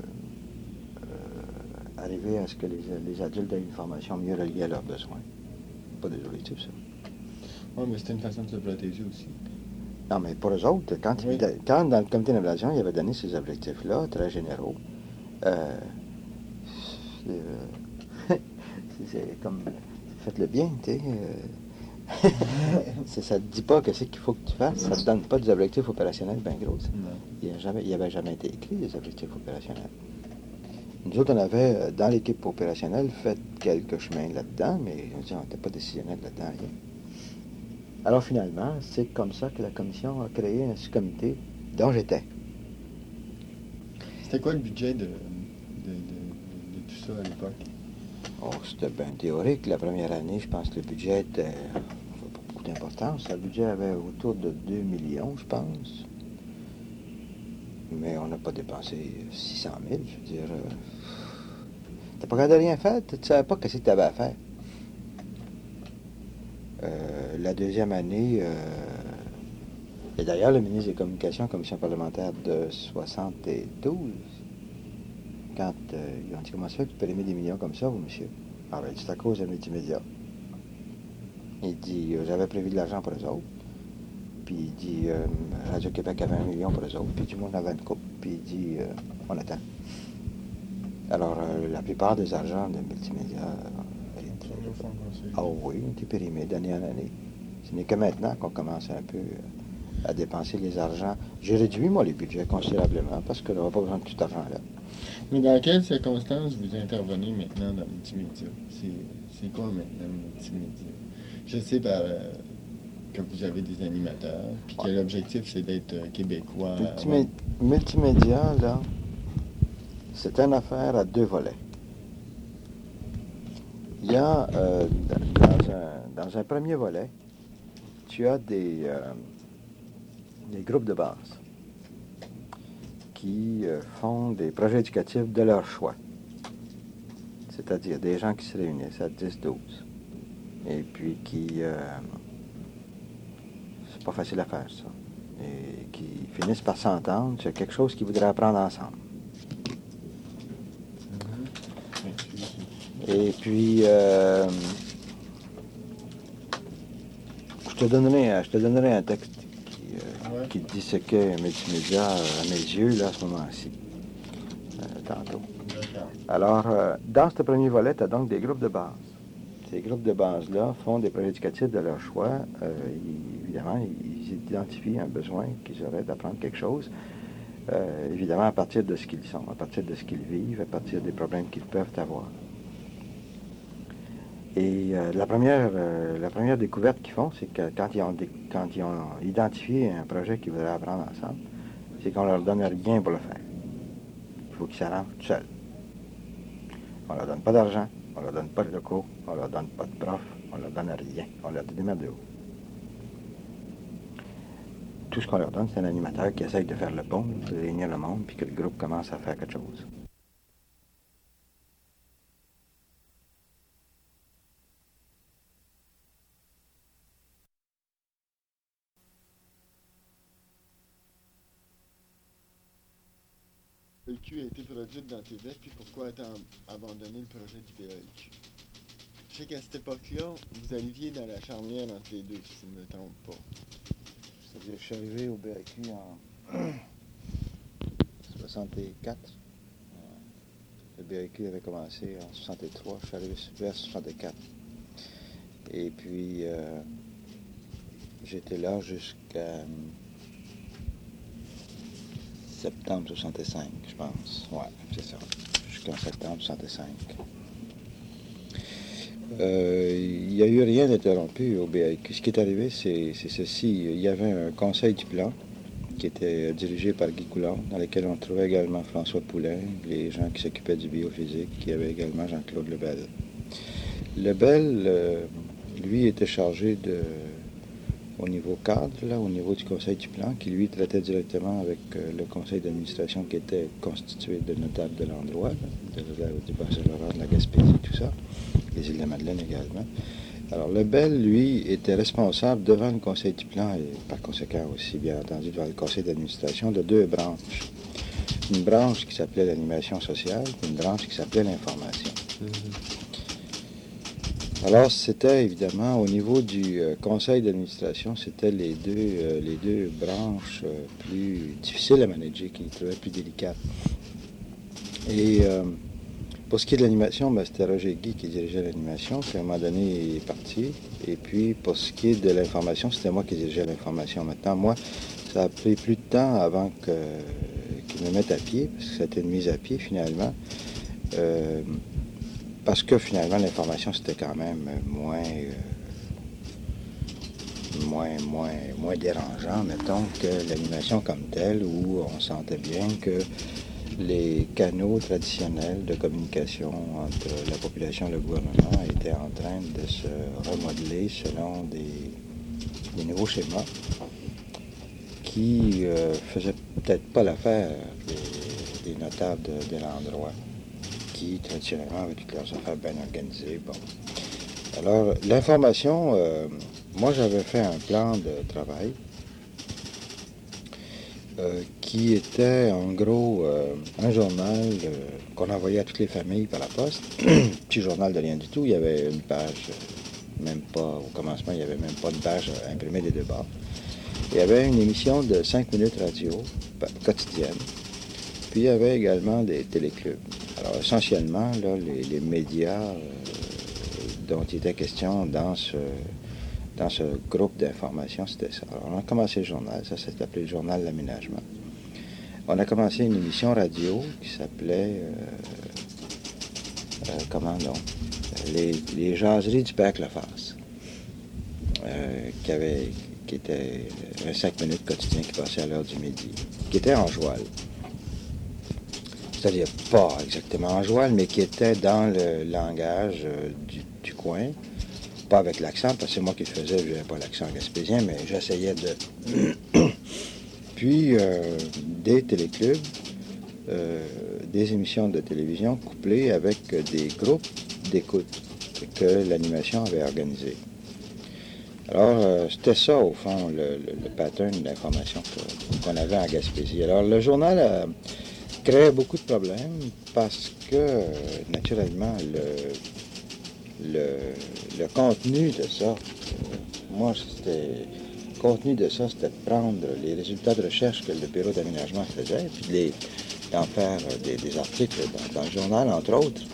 euh, arriver à ce que les, les adultes aient une formation mieux reliée à leurs besoins. Pas des objectifs, ça. Oui, mais c'était une façon de se protéger aussi. Non, mais pour eux autres, quand, oui. il, quand dans le comité d'implantation, il avait donné ces objectifs-là, très généraux, euh, c'est, euh, c'est, c'est comme, faites le bien, tu sais. Euh, ça ne te dit pas que c'est qu'il faut que tu fasses, ça ne te donne pas des objectifs opérationnels bien gros. Il n'y avait jamais été écrit des objectifs opérationnels. Nous autres, on avait, dans l'équipe opérationnelle, fait quelques chemins là-dedans, mais on n'était pas décisionnel là-dedans, rien. Alors finalement, c'est comme ça que la commission a créé un sous-comité dont j'étais. C'était quoi le budget de, de, de, de, de tout ça à l'époque? Oh, c'était bien théorique. La première année, je pense que le budget était... pas beaucoup d'importance. Le budget avait autour de deux millions, je pense. Mais on n'a pas dépensé six cent mille, je veux dire... Euh... T'as pas regardé rien faire? Tu ne savais pas ce que tu avais à faire. Euh, la deuxième année, euh, Et d'ailleurs, le ministre des Communications, commission parlementaire de soixante-douze, quand euh, ils ont dit comment ça fait que tu peux aimer des millions comme ça, vous, monsieur? Ah ben, c'est à cause de multimédia. Il dit, euh, j'avais prévu de l'argent pour eux autres. Puis il dit, euh, Radio-Québec avait un million pour eux autres. Puis tout le monde avait une coupe. Puis il dit, euh, on attend. Alors, euh, la plupart des argents de multimédia, euh, étaient, ah oui, ont été périmés d'année en année. Ce n'est que maintenant qu'on commence un peu euh, à dépenser les argents. J'ai réduit, moi, les budgets considérablement parce que j'aurais pas besoin de tout cet argent-là. Mais dans quelles circonstances vous intervenez maintenant dans le multimédia? C'est, c'est quoi maintenant le multimédia? Je sais par, euh, que vous avez des animateurs, puis que l'objectif, c'est d'être euh, québécois. Multimé- multimédia, là, c'est une affaire à deux volets. Il y a, euh, dans, un, dans un premier volet, tu as des, euh, des groupes de base qui euh, font des projets éducatifs de leur choix. C'est-à-dire des gens qui se réunissent à dix douze et puis qui... Euh, c'est pas facile à faire, ça. Et qui finissent par s'entendre sur quelque chose qu'ils voudraient apprendre ensemble. Et puis, euh, je te donnerai, je te donnerai un texte qui, euh, ouais. qui dit ce qu'est un multimédia à mes yeux, là, à ce moment-ci, euh, tantôt. Alors, euh, dans ce premier volet, tu as donc des groupes de base. Ces groupes de base-là font des projets éducatifs de leur choix. Euh, ils, évidemment, ils identifient un besoin qu'ils auraient d'apprendre quelque chose. Euh, évidemment, à partir de ce qu'ils sont, à partir de ce qu'ils vivent, à partir des problèmes qu'ils peuvent avoir. Et euh, la, première, euh, la première découverte qu'ils font, c'est que quand ils ont, dé- quand ils ont identifié un projet qu'ils voudraient apprendre ensemble, c'est qu'on leur donne rien pour le faire. Il faut qu'ils s'arrangent tout seuls. On leur donne pas d'argent, on leur donne pas de locaux, on leur donne pas de prof, on leur donne rien. On leur dit des merdes de haut. Tout ce qu'on leur donne, c'est un animateur qui essaye de faire le pont, de réunir le monde, puis que le groupe commence à faire quelque chose. B E Q a été produite dans tes veines, puis pourquoi as-tu abandonné le projet du B E Q? Je sais qu'à cette époque-là, vous arriviez dans la charnière entre les deux, si je ne me trompe pas. C'est-à-dire, je suis arrivé au B E Q en soixante-quatre. Le B E Q avait commencé en soixante-trois, je suis arrivé vers soixante-quatre. Et puis, euh, j'étais là jusqu'à septembre soixante-cinq, je pense. Ouais, c'est ça. Jusqu'en septembre soixante-cinq. Euh, il n'y a eu rien d'interrompu au B E Q. Ce qui est arrivé, c'est, c'est ceci. Il y avait un conseil du plan qui était dirigé par Guy Coulard, dans lequel on trouvait également François Poulain, les gens qui s'occupaient du biophysique, il y avait également Jean-Claude Lebel. Lebel, euh, lui, était chargé de, au niveau cadre, là, au niveau du conseil du plan, qui lui traitait directement avec euh, le conseil d'administration qui était constitué de notables de l'endroit, là, de, de, du Bas-Saint-Laurent, de la Gaspésie, tout ça, les îles de la Madeleine également. Alors, Lebel, lui, était responsable devant le conseil du plan et par conséquent aussi, bien entendu, devant le conseil d'administration de deux branches. Une branche qui s'appelait l'animation sociale et une branche qui s'appelait l'information. Mm-hmm. Alors, c'était évidemment, au niveau du euh, conseil d'administration, c'était les deux, euh, les deux branches euh, plus difficiles à manager, qui trouvaient plus délicates. Et euh, pour ce qui est de l'animation, ben, c'était Roger Guy qui dirigeait l'animation, puis à un moment donné, il est parti. Et puis, pour ce qui est de l'information, c'était moi qui dirigeais l'information. Maintenant, moi, ça a pris plus de temps avant que, qu'ils me mettent à pied, parce que c'était une mise à pied, finalement. Euh, parce que, finalement, l'information, c'était quand même moins, euh, moins, moins, moins dérangeant, mettons, que l'animation comme telle, où on sentait bien que les canaux traditionnels de communication entre la population et le gouvernement étaient en train de se remodeler selon des, des nouveaux schémas qui euh, faisaient peut-être pas l'affaire des, des notables de, de l'endroit, qui traditionnellement avaient toutes leurs affaires bien organisées. Bon. Alors, l'information, euh, moi j'avais fait un plan de travail euh, qui était en gros euh, un journal euh, qu'on envoyait à toutes les familles par la poste. Petit journal de rien du tout, il y avait une page, euh, même pas, au commencement, il n'y avait même pas de page euh, imprimée des deux bords. Il y avait une émission de cinq minutes radio quotidienne. Puis il y avait également des téléclubs. Alors essentiellement, là, les, les médias euh, dont il était question dans ce, dans ce groupe d'information, c'était ça. Alors on a commencé le journal, ça s'est appelé le Journal de l'Aménagement. On a commencé une émission radio qui s'appelait, euh, euh, comment non, les, les jaseries du Père Cleofas, euh, qui avait, qui était un cinq minutes quotidien qui passait à l'heure du midi, qui était en joual. C'est-à-dire pas exactement en joual, mais qui était dans le langage euh, du, du coin, pas avec l'accent, parce que c'est moi qui le faisais, je n'avais pas l'accent gaspésien, mais j'essayais de... Puis euh, des téléclubs, euh, des émissions de télévision couplées avec des groupes d'écoute que l'animation avait organisés. Alors, euh, c'était ça, au fond, le, le, le pattern d'information qu'on avait en Gaspésie. Alors, le journal a créé beaucoup de problèmes parce que, euh, naturellement, le, le, le contenu de ça, euh, moi, c'était... Le contenu de ça, c'était de prendre les résultats de recherche que le bureau d'aménagement faisait, puis de les, d'en faire des, des articles dans, dans le journal, entre autres,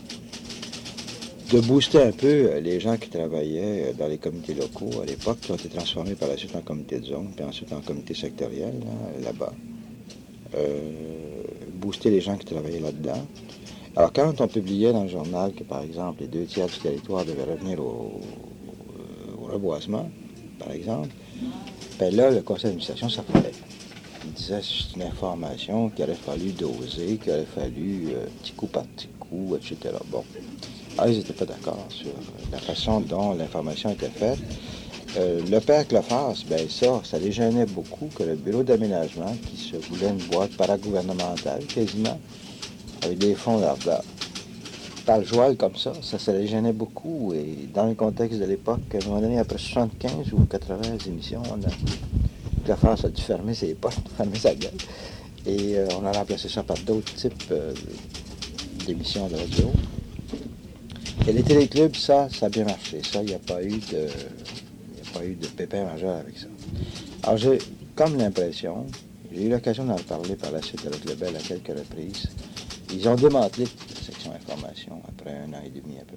de booster un peu les gens qui travaillaient dans les comités locaux à l'époque, qui ont été transformés par la suite en comité de zone, puis ensuite en comité sectoriel, là, là-bas. Euh, booster les gens qui travaillaient là-dedans. Alors, quand on publiait dans le journal que, par exemple, les deux tiers du territoire devaient revenir au, au, au reboisement, par exemple, ben là, le conseil d'administration s'appelait. Il disait que c'est une information qu'il aurait fallu doser, qu'il aurait fallu euh, petit coup par petit coup, et cetera. Bon. Alors, ils n'étaient pas d'accord sur la façon dont l'information était faite. Euh, le Père Cleofas, ben ça, ça les gênait beaucoup que le bureau d'aménagement, qui se voulait une boîte paragouvernementale, quasiment, avec des fonds d'Arda, par le joual comme ça, ça, ça les gênait beaucoup. Et dans le contexte de l'époque, à un moment donné, après soixante-quinze ou quatre-vingts émissions, on a... Cleofas a dû fermer ses portes, fermer sa gueule. Et euh, on a remplacé ça par d'autres types euh, d'émissions de radio. Et les téléclubs, ça, ça a bien marché. Ça, il n'y a pas eu de... pas eu de pépin majeur avec ça. Alors, j'ai comme l'impression, j'ai eu l'occasion d'en parler par la suite avec Lebel à quelques reprises, ils ont démantelé la section information après un an et demi à peu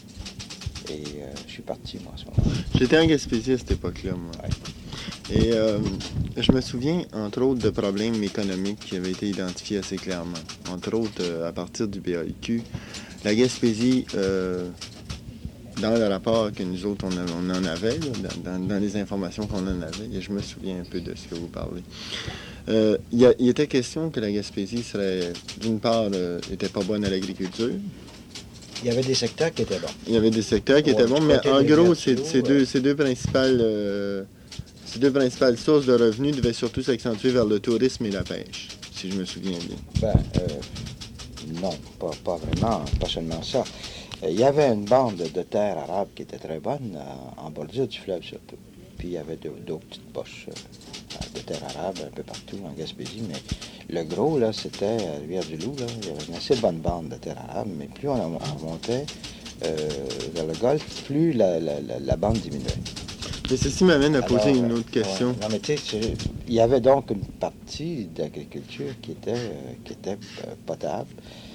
près. Et euh, je suis parti, moi, à ce moment-là. J'étais en Gaspésie à cette époque-là, moi. Ouais. Et euh, je me souviens, entre autres, de problèmes économiques qui avaient été identifiés assez clairement. Entre autres, euh, à partir du B A I Q, la Gaspésie... Euh, dans le rapport que nous autres, on, a, on en avait, là, dans, dans, dans les informations qu'on en avait, et je me souviens un peu de ce que vous parlez. Euh, il, a, il était question que la Gaspésie serait, d'une part, n'était euh, pas bonne à l'agriculture. Il y avait des secteurs qui étaient bons. Il y avait des secteurs qui ouais, étaient bons, mais en gros, ces, ces, deux, ces, deux principales, euh, ces deux principales sources de revenus devaient surtout s'accentuer vers le tourisme et la pêche, si je me souviens bien. Ben, euh, non, pas, pas vraiment, pas seulement ça. Il y avait une bande de terres arabes qui était très bonne, en bordure du fleuve surtout. Puis il y avait d'autres petites poches de terres arabes un peu partout en Gaspésie, mais le gros, là, c'était à Rivière-du-Loup, là, il y avait une assez bonne bande de terres arabes, mais plus on, on montait euh, vers le golfe, plus la, la, la, la bande diminuait. Mais ceci m'amène à poser Alors, une autre question. Ouais, non, mais tu sais, il y avait donc une partie d'agriculture qui était, euh, qui était euh, potable.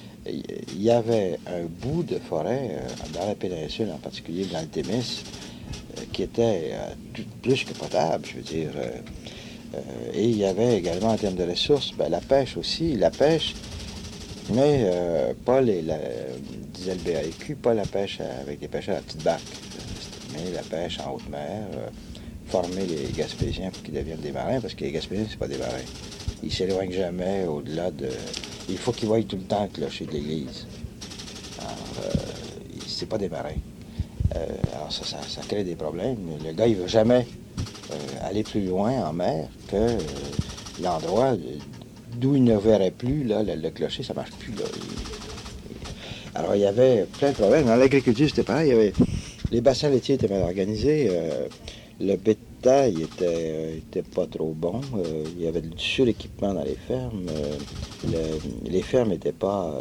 Il y avait un bout de forêt euh, dans la péninsule, en particulier dans le Témis, euh, qui était euh, tout, plus que potable, je veux dire. Euh, euh, et il y avait également, en termes de ressources, ben, la pêche aussi. La pêche, mais euh, pas les, la, disait le B A I Q, pas la pêche avec des pêcheurs à la petite barque, mais la pêche en haute mer, euh, former les Gaspésiens pour qu'ils deviennent des marins, parce que les Gaspésiens, c'est pas des marins. Ils ne s'éloignent jamais au-delà de... Il faut qu'ils voient tout le temps le clocher de l'église. Alors, euh, c'est pas des marins. Euh, alors, ça, ça, ça crée des problèmes. Le gars, il veut jamais euh, aller plus loin en mer que euh, l'endroit d'où il ne verrait plus, là, le, le clocher, ça marche plus, là. Il... Alors, il y avait plein de problèmes. Dans l'agriculture, c'était pareil. Il y avait... Les bassins laitiers étaient mal organisés. Euh, le bétail était, euh, était pas trop bon. Euh, il y avait du suréquipement dans les fermes. Euh, le- les fermes n'étaient pas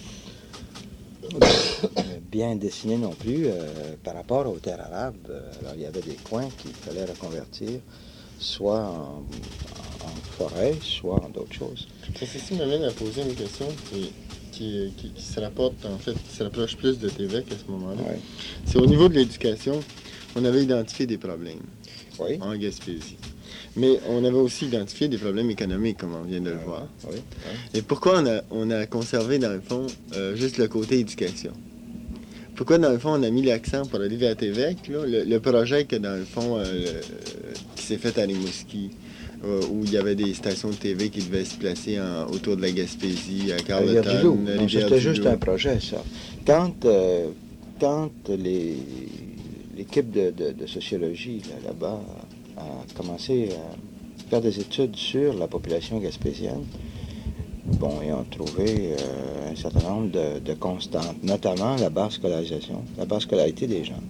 euh, bien dessinées non plus euh, par rapport aux terres arables. Alors, il y avait des coins qu'il fallait reconvertir, soit en, en forêt, soit en d'autres choses. Ceci m'amène à poser une question qui, qui, qui, qui se rapporte, en fait, qui se rapproche plus de T V Q à ce moment-là. Ouais. C'est au niveau de l'éducation, on avait identifié des problèmes Oui. en Gaspésie. Mais on avait aussi identifié des problèmes économiques, comme on vient de le Euh, voir. oui, oui. Et pourquoi on a, on a conservé, dans le fond, euh, juste le côté éducation? Pourquoi, dans le fond, on a mis l'accent pour aller vers T V Q, là, le, le projet que, dans le fond, euh, le- qui s'est fait à Rimouski, euh, où il y avait des stations de T V qui devaient se placer en- autour de la Gaspésie, à Rivière-du-Loup. Carleton, Non, c'était Rivière-du-Loup. juste un projet, ça. Quand, euh, quand les, l'équipe de, de, de sociologie là, là-bas a, a commencé à faire des études sur la population gaspésienne, bon, ils ont trouvé euh, un certain nombre de, de constantes, notamment la basse scolarisation, la basse scolarité des gens.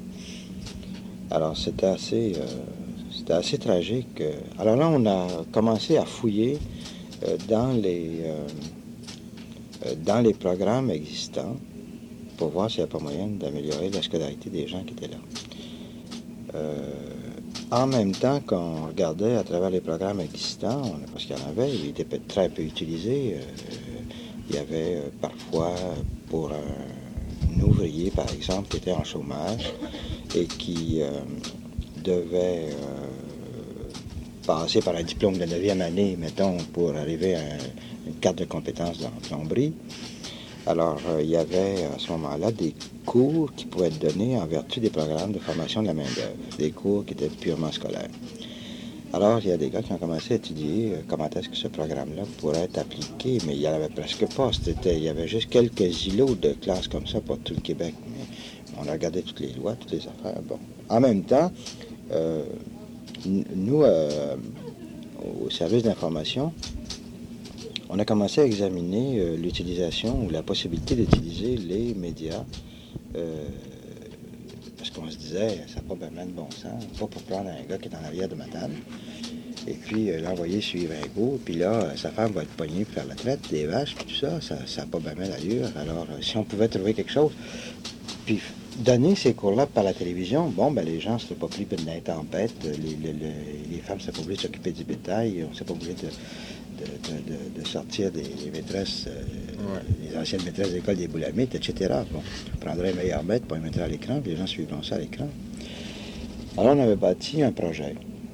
Alors, c'était assez, euh, c'était assez tragique. Alors là, on a commencé à fouiller euh, dans les... euh, euh, dans les programmes existants pour voir s'il n'y a pas moyen d'améliorer la scolarité des gens qui étaient là. Euh, en même temps qu'on regardait à travers les programmes existants, on- parce qu'il y en avait, ils étaient peut- très peu utilisés. euh, il y avait euh, parfois pour un, un ouvrier, par exemple, qui était en chômage et qui euh, devait euh, passer par un diplôme de neuvième année, mettons, pour arriver à un- une carte de compétences dans la plomberie. Alors, euh, il y avait à ce moment-là des cours qui pouvaient être donnés en vertu des programmes de formation de la main-d'œuvre, des cours qui étaient purement scolaires. Alors, il y a des gars qui ont commencé à étudier euh, comment est-ce que ce programme-là pourrait être appliqué, mais il n'y en avait presque pas. C'était, il y avait juste quelques îlots de classes comme ça pour tout le Québec. Mais on a regardé toutes les lois, toutes les affaires. Bon. En même temps, euh, n- nous, euh, au service d'information, on a commencé à examiner euh, l'utilisation ou la possibilité d'utiliser les médias euh, parce qu'on se disait, ça n'a pas vraiment de bon sens, pas pour prendre un gars qui est en arrière de Matane et puis euh, l'envoyer suivre un cours, puis là, euh, sa femme va être poignée pour faire la traite des vaches, puis tout ça, ça n'a pas vraiment d'allure. Alors, euh, si on pouvait trouver quelque chose, puis donner ces cours-là par la télévision, bon, ben les gens ne seraient pas pris d'intempête, les, les, les, les femmes ne seraient pas obligées de s'occuper du bétail, on ne serait pas obligé de... De, de, de, de sortir des, des maîtresses, euh, ouais. les anciennes maîtresses d'école des boulamites, et cetera. Bon, on prendrait un meilleur maître pour les mettre à l'écran, puis les gens suivront ça à l'écran. Alors, on avait bâti un projet.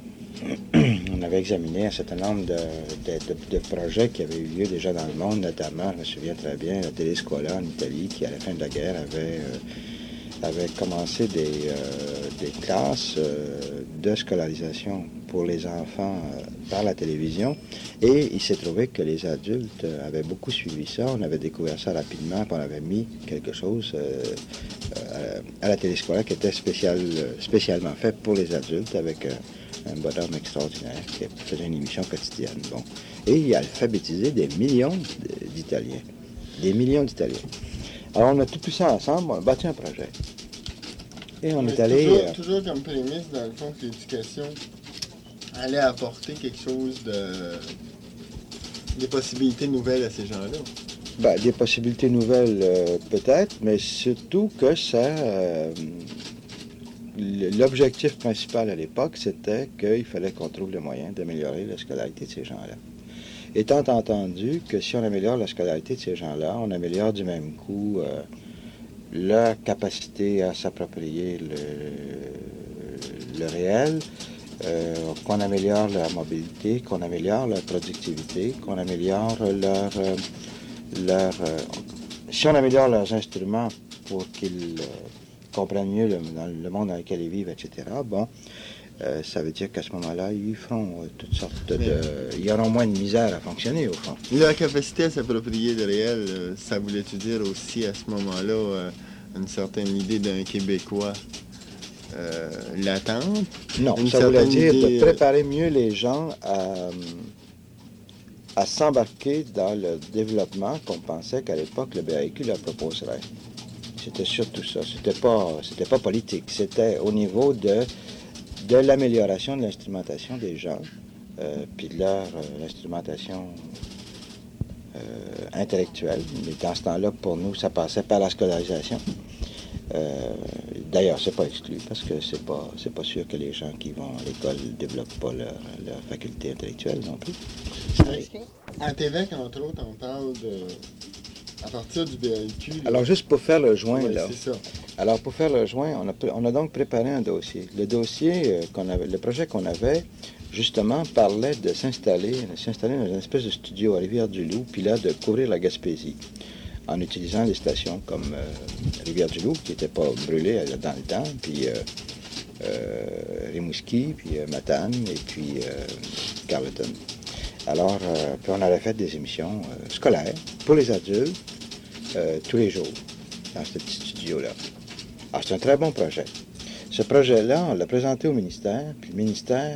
On avait examiné un certain nombre de, de, de, de projets qui avaient eu lieu déjà dans le monde, notamment, je me souviens très bien, la Telescola en Italie, qui, à la fin de la guerre, avait, euh, avait commencé des, euh, des classes euh, de scolarisation pour les enfants euh, par la télévision. Et il s'est trouvé que les adultes euh, avaient beaucoup suivi ça. On avait découvert ça rapidement, puis on avait mis quelque chose euh, euh, à la Téléscola qui était spécial, spécialement fait pour les adultes avec euh, un bonhomme extraordinaire qui faisait une émission quotidienne. Bon. Et il a alphabétisé des millions d'Italiens. Des millions d'Italiens. Alors on a tout pris ça ensemble, on a bâti un projet. Et on Mais est allé... Toujours, euh, toujours comme prémisse, dans le fond, que l'éducation allait apporter quelque chose de... des possibilités nouvelles à ces gens-là. Ben, des possibilités nouvelles, euh, peut-être, mais surtout que ça... Euh, l'objectif principal à l'époque, c'était qu'il fallait qu'on trouve le moyen d'améliorer la scolarité de ces gens-là. Étant entendu que si on améliore la scolarité de ces gens-là, on améliore du même coup euh, leur capacité à s'approprier le, le réel, euh, qu'on améliore leur mobilité, qu'on améliore leur productivité, qu'on améliore leur... Euh, leur euh, si on améliore leurs instruments pour qu'ils euh, comprennent mieux le, dans le monde dans lequel ils vivent, et cetera, bon, euh, ça veut dire qu'à ce moment-là, ils feront euh, toutes sortes de... Mais... Ils auront moins de misère à fonctionner, au fond. La capacité à s'approprier le réel, euh, ça voulait-tu dire aussi, à ce moment-là, euh, une certaine idée d'un Québécois euh, latente? Non, une ça voulait dire idée... de préparer mieux les gens à, à s'embarquer dans le développement qu'on pensait qu'à l'époque, le B A Q leur proposerait. C'était surtout ça. C'était pas, c'était pas politique. C'était au niveau de, de l'amélioration de l'instrumentation des gens, euh, puis de leur euh, instrumentation euh, intellectuelle. Mais dans ce temps-là, pour nous, ça passait par la scolarisation. Euh, d'ailleurs, c'est pas exclu, parce que c'est pas, c'est pas sûr que les gens qui vont à l'école ne développent pas leur, leur faculté intellectuelle non plus. À T V C, entre autres, on parle de... à partir du B L Q... Là... Alors, juste pour faire le joint, ouais, là. C'est ça. Alors, pour faire le joint, on a, on a donc préparé un dossier. Le dossier euh, qu'on avait, le projet qu'on avait, justement, parlait de s'installer, de s'installer dans une espèce de studio à Rivière-du-Loup, puis là, de couvrir la Gaspésie, en utilisant des stations comme euh, Rivière-du-Loup, qui n'était pas brûlée euh, dans le temps, puis euh, euh, Rimouski, puis euh, Matane, et puis euh, Carleton. Alors, euh, puis on avait fait des émissions euh, scolaires pour les adultes euh, tous les jours dans ce petit studio-là. Alors, c'est un très bon projet. Ce projet-là, on l'a présenté au ministère, puis le ministère,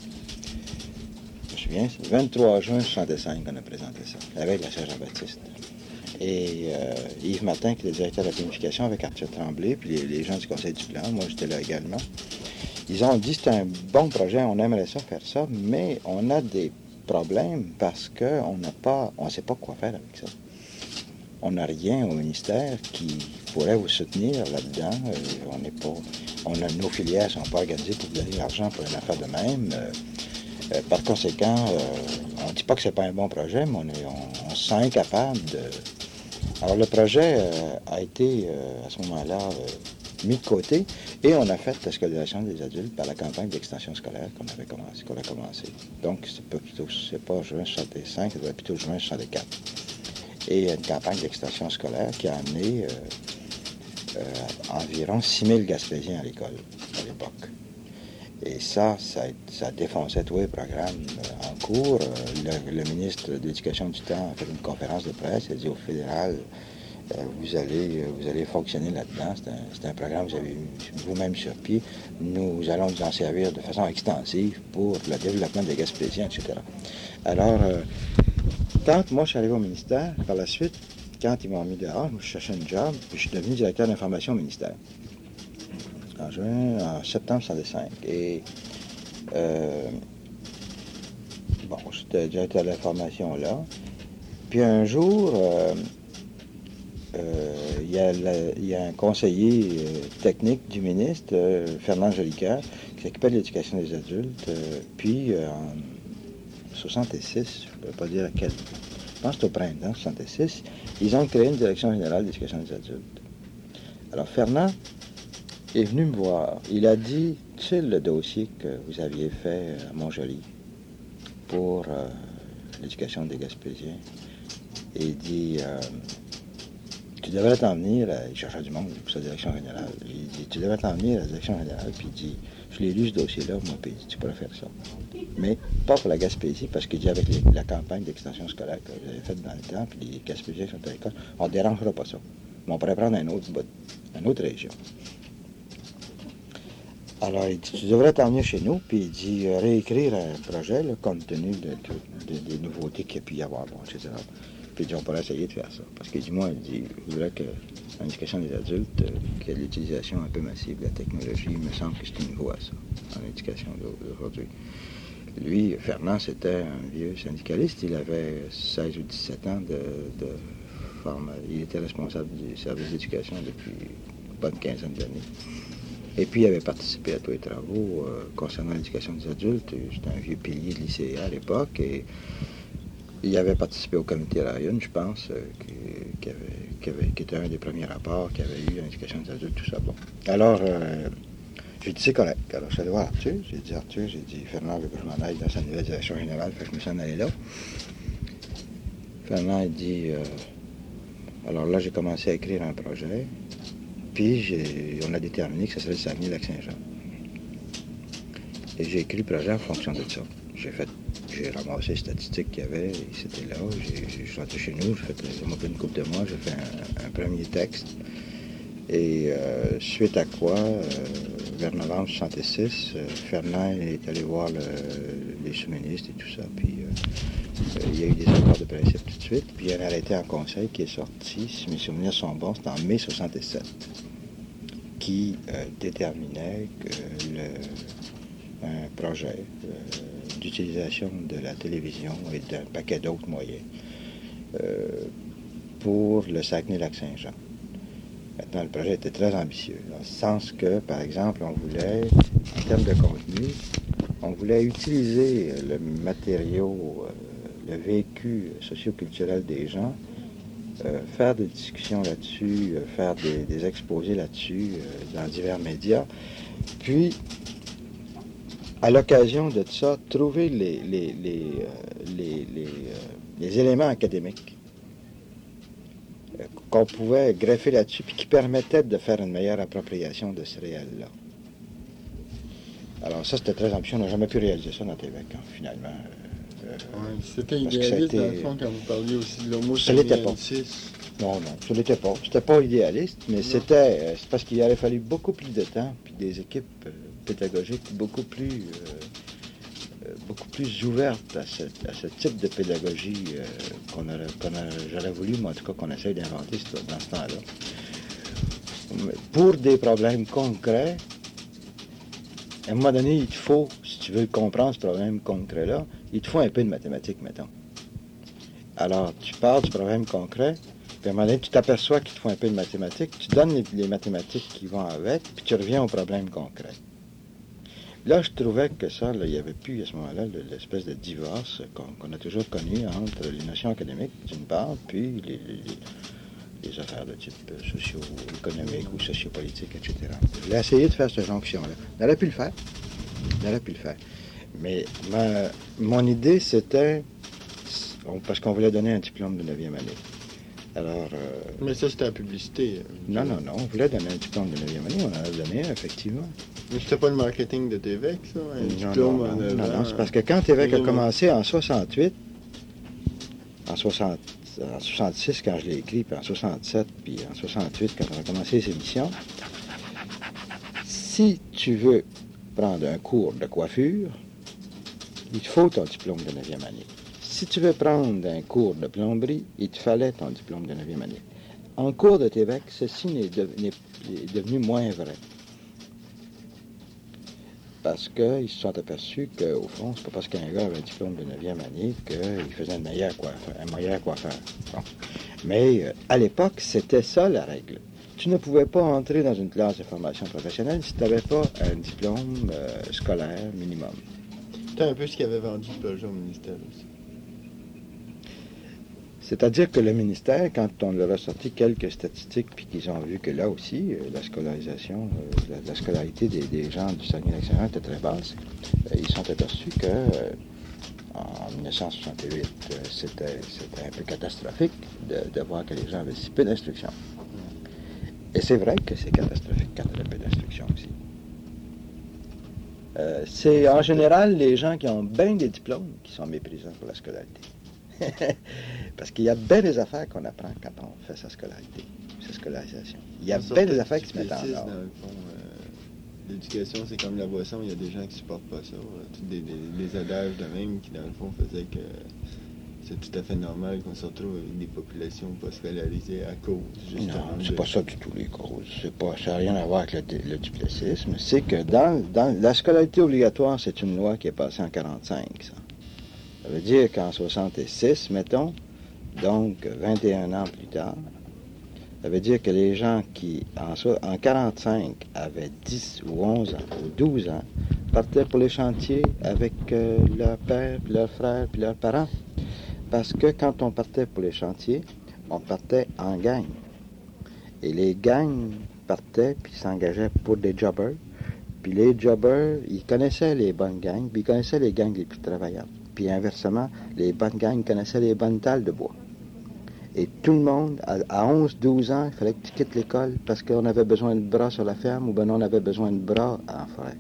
je me souviens, c'est le vingt-trois juin soixante-cinq qu'on a présenté ça, la veille de la Saint-Jean-Baptiste. Et euh, Yves Martin, qui est le directeur de la planification, avec Arthur Tremblay, puis les, les gens du conseil du plan, moi j'étais là également, ils ont dit c'est un bon projet, on aimerait ça faire ça, mais on a des problèmes parce qu'on n'a pas, on ne sait pas quoi faire avec ça. On n'a rien au ministère qui pourrait vous soutenir là-dedans. Euh, on n'est pas, on a, nos filières ne sont pas organisées pour vous donner l'argent pour une affaire de même. Euh, euh, par conséquent, euh, on ne dit pas que ce n'est pas un bon projet, mais on, est, on, on se sent incapable de... Alors le projet euh, a été, euh, à ce moment-là, euh, mis de côté, et on a fait la scolarisation des adultes par la campagne d'extension scolaire qu'on avait commencé, qu'on a commencé. Donc, c'est pas plutôt, c'est pas juin soixante-cinq, ça doit être plutôt juin soixante-quatre. Et une campagne d'extension scolaire qui a amené euh, euh, environ six mille Gaspésiens à l'école à l'époque. Et ça, ça, ça défonçait tous les programmes euh, en cours. Euh, le, le ministre de l'Éducation du temps a fait une conférence de presse, il a dit au fédéral, euh, vous, allez, vous allez fonctionner là-dedans, c'est un, c'est un programme que vous avez vous-même sur pied. Nous allons nous en servir de façon extensive pour le développement des Gaspésiens, et cetera. Alors, euh, quand moi je suis arrivé au ministère, par la suite, quand ils m'ont mis dehors, je cherchais un job, puis je suis devenu directeur d'information au ministère. En juin, en septembre soixante-cinq. Et euh, bon, j'étais directeur d'information là. Puis un jour, euh, euh, il y, y a un conseiller euh, technique du ministre, euh, Fernand Jolicoeur, qui s'occupait de l'éducation des adultes. Euh, puis euh, en soixante-six, je ne peux pas dire à quel, je pense que c'est au printemps soixante-six, ils ont créé une direction générale d'éducation des adultes. Alors Fernand est venu me voir. Il a dit, tu sais le dossier que vous aviez fait à Montjoly pour euh, l'éducation des Gaspésiens, et il dit, euh, tu devrais t'en venir, à... il cherchait du monde pour sa direction générale, il dit, tu devrais t'en venir à la direction générale, puis il dit, je l'ai lu ce dossier-là, moi, puis il dit, tu pourrais faire ça. Mais pas pour la Gaspésie, parce qu'il dit, avec les, la campagne d'extension scolaire que vous avez faite dans le temps, puis les Gaspésiens qui sont à l'école, on ne dérangera pas ça. Mais on pourrait prendre un autre bout, une autre région. Alors, il dit, tu devrais t'en venir chez nous, puis il dit, euh, réécrire un projet, là, compte tenu de, de, de, des nouveautés qu'il y a pu y avoir, bon, et cetera. Puis il dit, on pourrait essayer de faire ça. Parce qu'il dit, moi, il dit, je voudrais que, en éducation des adultes, euh, qu'il y ait l'utilisation un peu massive de la technologie. Il me semble que c'est une voie, ça, en éducation d'aujourd'hui. Lui, Fernand, c'était un vieux syndicaliste. Il avait seize ou dix-sept ans de, de forme. Il était responsable du service d'éducation depuis une bonne quinzaine d'années. Et puis, il avait participé à tous les travaux euh, concernant l'éducation des adultes. C'était un vieux pilier de l'I C A à l'époque. Et il avait participé au comité Ryan, je pense, euh, qui, qui, avait, qui, avait, qui était un des premiers rapports qu'il y avait eu en éducation des adultes, tout ça. Bon. Alors, euh, j'ai dit, c'est correct. Alors, je suis allé voir Arthur. J'ai dit, Arthur, j'ai dit, Fernand veut que je m'en aille dans sa nouvelle direction générale, fait que je me suis en allé là. Fernand, il dit, euh, alors là, j'ai commencé à écrire un projet. Puis, j'ai, on a déterminé que ça serait le Saguenay-Lac-Saint-Jean. Et j'ai écrit le projet en fonction de ça. J'ai fait, j'ai ramassé les statistiques qu'il y avait, et c'était là. J'ai, j'ai, je suis rentré chez nous, j'ai fait, ça m'a pris une couple de mois, j'ai fait un, un premier texte. Et euh, suite à quoi, euh, vers novembre soixante-six, euh, Fernand est allé voir le, les sous-ministres et tout ça. Puis, euh, euh, il y a eu des accords de principe tout de suite. Puis, il y a un arrêté en conseil qui est sorti, si mes souvenirs sont bons, c'était en mai soixante-sept, qui euh, déterminait que le, un projet euh, d'utilisation de la télévision et d'un paquet d'autres moyens euh, pour le Saguenay-Lac-Saint-Jean. Maintenant, le projet était très ambitieux, dans le sens que, par exemple, on voulait, en termes de contenu, on voulait utiliser le matériau, euh, le vécu socio-culturel des gens, euh, faire des discussions là-dessus, euh, faire des, des exposés là-dessus euh, dans divers médias, puis, à l'occasion de ça, trouver les, les, les, euh, les, les, euh, les éléments académiques euh, qu'on pouvait greffer là-dessus, puis qui permettaient de faire une meilleure appropriation de ce réel-là. Alors ça, c'était très ambitieux. On n'a jamais pu réaliser ça dans Québec, hein, finalement. Euh, ouais, c'était idéaliste, dans le fond, quand vous parliez aussi de l'homo sapiens. Non, non, ça l'était pas. C'était pas idéaliste, mais non. c'était euh, c'est parce qu'il aurait fallu beaucoup plus de temps, puis des équipes euh, pédagogiques beaucoup plus euh, euh, beaucoup plus ouvertes à ce, à ce type de pédagogie euh, qu'on aurait, qu'on aurait, j'aurais voulu, moi en tout cas, qu'on essaye d'inventer dans ce temps-là. Pour des problèmes concrets, à un moment donné, il te faut, si tu veux comprendre ce problème concret-là, il te faut un peu de mathématiques, mettons. Alors, tu pars du problème concret, puis à un moment donné, tu t'aperçois qu'il te faut un peu de mathématiques, tu donnes les, les mathématiques qui vont avec, puis tu reviens au problème concret. Là, je trouvais que ça, là, il n'y avait plus à ce moment-là l'espèce de divorce qu'on, qu'on a toujours connu entre les notions académiques, d'une part, puis les, les, les affaires de type socio-économique ou sociopolitique, et cetera. J'ai essayé de faire cette jonction-là. On aurait pu le faire. On aurait pu le faire. Mais ma, mon idée, c'était... Parce qu'on voulait donner un diplôme de neuvième année. Alors... Euh, mais ça, c'était la publicité. Non, non, non. On voulait donner un diplôme de neuvième année. On en a donné, effectivement. Mais c'était pas le marketing de T V E C, ça? Un non, diplôme non, non, en non, avant, non, c'est parce que quand T V E C a commencé en soixante-huit, en, soixante, en soixante-six, quand je l'ai écrit, puis en soixante-sept, puis en soixante-huit, quand on a commencé les émissions, si tu veux prendre un cours de coiffure, il te faut ton diplôme de neuvième année. Si tu veux prendre un cours de plomberie, il te fallait ton diplôme de neuvième année. En cours de T V E C, ceci n'est, de, n'est, est devenu moins vrai. Parce qu'ils se sont aperçus qu'au fond, c'est pas parce qu'un gars avait un diplôme de neuvième année qu'il faisait un meilleur coiffeur. Un meilleur coiffeur. Bon. Mais euh, à l'époque, c'était ça la règle. Tu ne pouvais pas entrer dans une classe de formation professionnelle si tu n'avais pas un diplôme euh, scolaire minimum. C'était un peu ce qu'il avait vendu le projet au ministère aussi. C'est-à-dire que le ministère, quand on leur a sorti quelques statistiques, puis qu'ils ont vu que là aussi, euh, la scolarisation, euh, la, la scolarité des, des gens du Saguenay-Lac-Saint-Jean était très basse, euh, ils sont aperçus que euh, en dix-neuf cent soixante-huit, euh, c'était, c'était un peu catastrophique de, de voir que les gens avaient si peu d'instruction. Et c'est vrai que c'est catastrophique quand il y a peu d'instruction aussi. Euh, c'est en général les gens qui ont bien des diplômes qui sont méprisants pour la scolarité. Parce qu'il y a bien des affaires qu'on apprend quand on fait sa scolarité, sa scolarisation. Il y a bien des affaires qui se mettent en ordre. Dans le fond, euh, l'éducation, c'est comme la boisson, il y a des gens qui supportent pas ça. Des, des, des adages de même qui, dans le fond, faisaient que c'est tout à fait normal qu'on se retrouve avec des populations pas scolarisées à cause, justement. Non, c'est de... pas ça du tout, les causes. C'est pas, ça n'a rien à voir avec le, le duplessisme. C'est que dans, dans la scolarité obligatoire, c'est une loi qui est passée en quarante-cinq, ça. Ça veut dire qu'en soixante-six, mettons, donc vingt et un ans plus tard, ça veut dire que les gens qui, en, en quarante-cinq, avaient dix ou onze ans ou douze ans, partaient pour les chantiers avec euh, leur père, puis leurs frères, puis leurs parents. Parce que quand on partait pour les chantiers, on partait en gang. Et les gangs partaient, puis s'engageaient pour des jobbers. Puis les jobbers, ils connaissaient les bonnes gangs, puis ils connaissaient les gangs les plus travaillantes. Puis inversement, les bonnes gangs connaissaient les bonnes talles de bois. Et tout le monde, à onze douze ans, il fallait que tu quittes l'école parce qu'on avait besoin de bras sur la ferme ou bien on avait besoin de bras en forêt.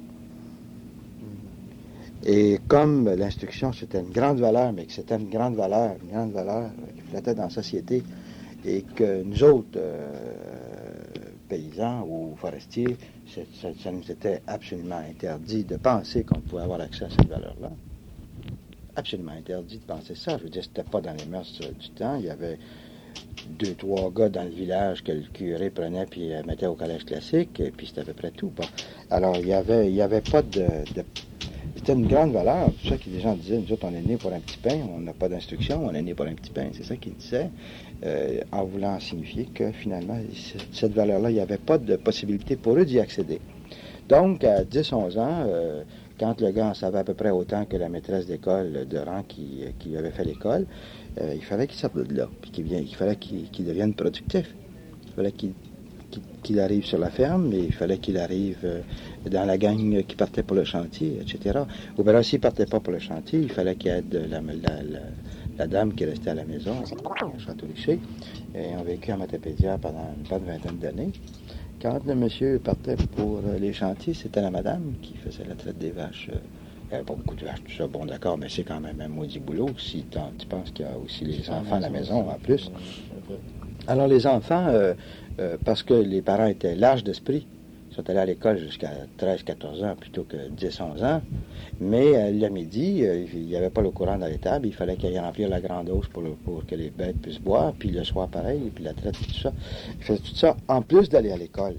Et comme l'instruction, c'était une grande valeur, mais que c'était une grande valeur, une grande valeur qui flottait dans la société, et que nous autres, euh, paysans ou forestiers, ça, ça, ça nous était absolument interdit de penser qu'on pouvait avoir accès à cette valeur-là. Absolument interdit de penser ça. Je veux dire, c'était pas dans les mœurs du temps. Il y avait deux, trois gars dans le village que le curé prenait puis mettait au collège classique, et puis c'était à peu près tout. Bon. Alors, il y avait, il y avait pas de, de... c'était une grande valeur. C'est pour ça que les gens disaient, nous autres, on est nés pour un petit pain, on n'a pas d'instruction, on est nés pour un petit pain. C'est ça qu'ils disaient, euh, en voulant signifier que finalement, cette valeur-là, il n'y avait pas de possibilité pour eux d'y accéder. Donc, à dix onze ans, euh, quand le gars en savait à peu près autant que la maîtresse d'école de rang qui, qui avait fait l'école, euh, il fallait qu'il sorte de là, puis qu'il, il fallait qu'il, qu'il devienne productif. Il fallait qu'il, qu'il, qu'il arrive sur la ferme, et il fallait qu'il arrive euh, dans la gang qui partait pour le chantier, et cetera. Ou bien là, s'il ne partait pas pour le chantier, il fallait qu'il aide la, la, la, la dame qui restait à la maison, à Château-Richer, et ont vécu à Matapédia pendant une bonne vingtaine d'années. Quand le monsieur partait pour les chantiers, c'était la madame qui faisait la traite des vaches. Il n'y avait pas beaucoup de vaches, tout ça. Bon, d'accord, mais c'est quand même un maudit boulot si tu penses qu'il y a aussi les enfants à la maison en plus. Alors, les enfants, euh, euh, parce que les parents étaient larges d'esprit, ils sont allés à l'école jusqu'à treize quatorze ans plutôt que dix onze ans. Mais euh, le midi, euh, il n'y avait pas le courant dans l'étable. Il fallait qu'ils aillent remplir la grande hausse pour, le, pour que les bêtes puissent boire. Puis le soir, pareil, et puis la traite, tout ça. Il faisait tout ça en plus d'aller à l'école.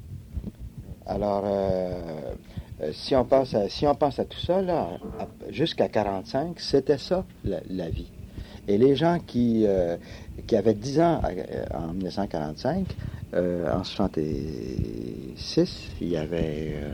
Alors, euh, euh, si, on pense à, si on pense à tout ça, là, à, jusqu'à quarante-cinq, c'était ça, la, la vie. Et les gens qui, euh, qui avaient dix ans en dix-neuf cent quarante-cinq, euh, en soixante-six, il y avait euh,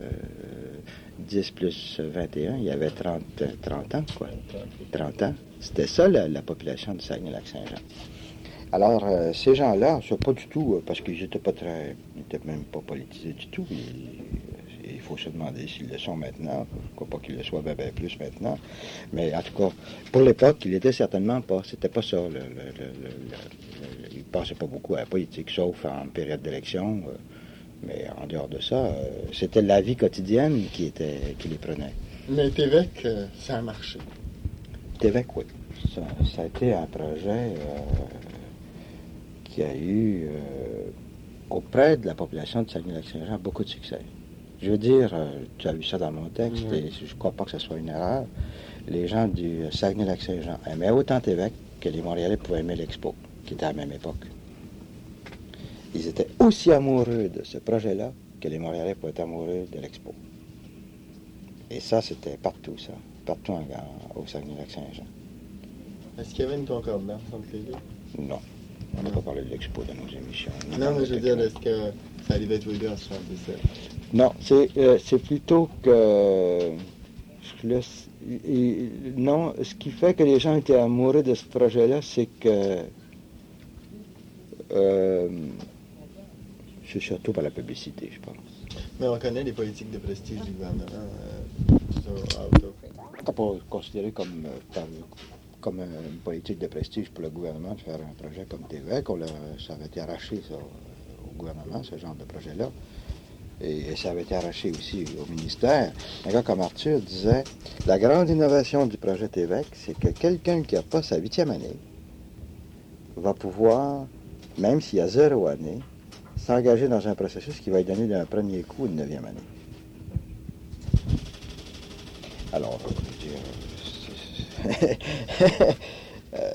dix plus vingt et un, il y avait trente, trente ans, quoi. trente ans. C'était ça, la, la population du Saguenay-Lac-Saint-Jean. Alors, euh, ces gens-là, c'est pas du tout, euh, parce qu'ils n'étaient pas très, ils n'étaient même pas politisés du tout. Il, il faut se demander s'ils le sont maintenant. Je ne crois pas qu'ils le soient bien, bien plus maintenant. Mais en tout cas, pour l'époque, il n'était certainement pas. C'était pas ça. Le, le, le, le, le, il ne passait pas beaucoup à la politique, sauf en période d'élection. Euh, mais en dehors de ça, euh, c'était la vie quotidienne qui, était, qui les prenait. Mais Tévêque, euh, ça a marché. Tévêque, oui. Ça, ça a été un projet euh, qui a eu, euh, auprès de la population de Saguenay-Lac-Saint-Jean, beaucoup de succès. Je veux dire, euh, tu as vu ça dans mon texte, mmh. et je ne crois pas que ce soit une erreur. Les gens du Saguenay-Lac-Saint-Jean aimaient autant Tévêque que les Montréalais pouvaient aimer l'Expo, qui était à la même époque. Ils étaient aussi amoureux de ce projet-là que les Montréalais pouvaient être amoureux de l'Expo. Et ça, c'était partout, ça. Partout en, en, au Saguenay-Lac-Saint-Jean. Est-ce qu'il y avait une concordance entre les deux? Non. On n'a pas parlé de l'Expo dans nos émissions. Non, mais je veux dire, est-ce que ça arrivait tous les deux en soixante-dix-sept? Non, c'est, euh, c'est plutôt que... Le, et, non, ce qui fait que les gens étaient amoureux de ce projet-là, c'est que... Euh, c'est surtout par la publicité, je pense. Mais on connaît les politiques de prestige du gouvernement euh, sur Auto. On n'a pas considéré comme, euh, comme une politique de prestige pour le gouvernement de faire un projet comme Tévêque. On l'a, ça avait été arraché ça, au gouvernement, ce genre de projet-là. Et, et ça avait été arraché aussi au ministère. Un gars comme Arthur disait, la grande innovation du projet Tévêque, c'est que quelqu'un qui n'a pas sa huitième année va pouvoir, même s'il y a zéro année, s'engager dans un processus qui va lui donner d'un premier coup une neuvième année. Alors, je veux dire, euh,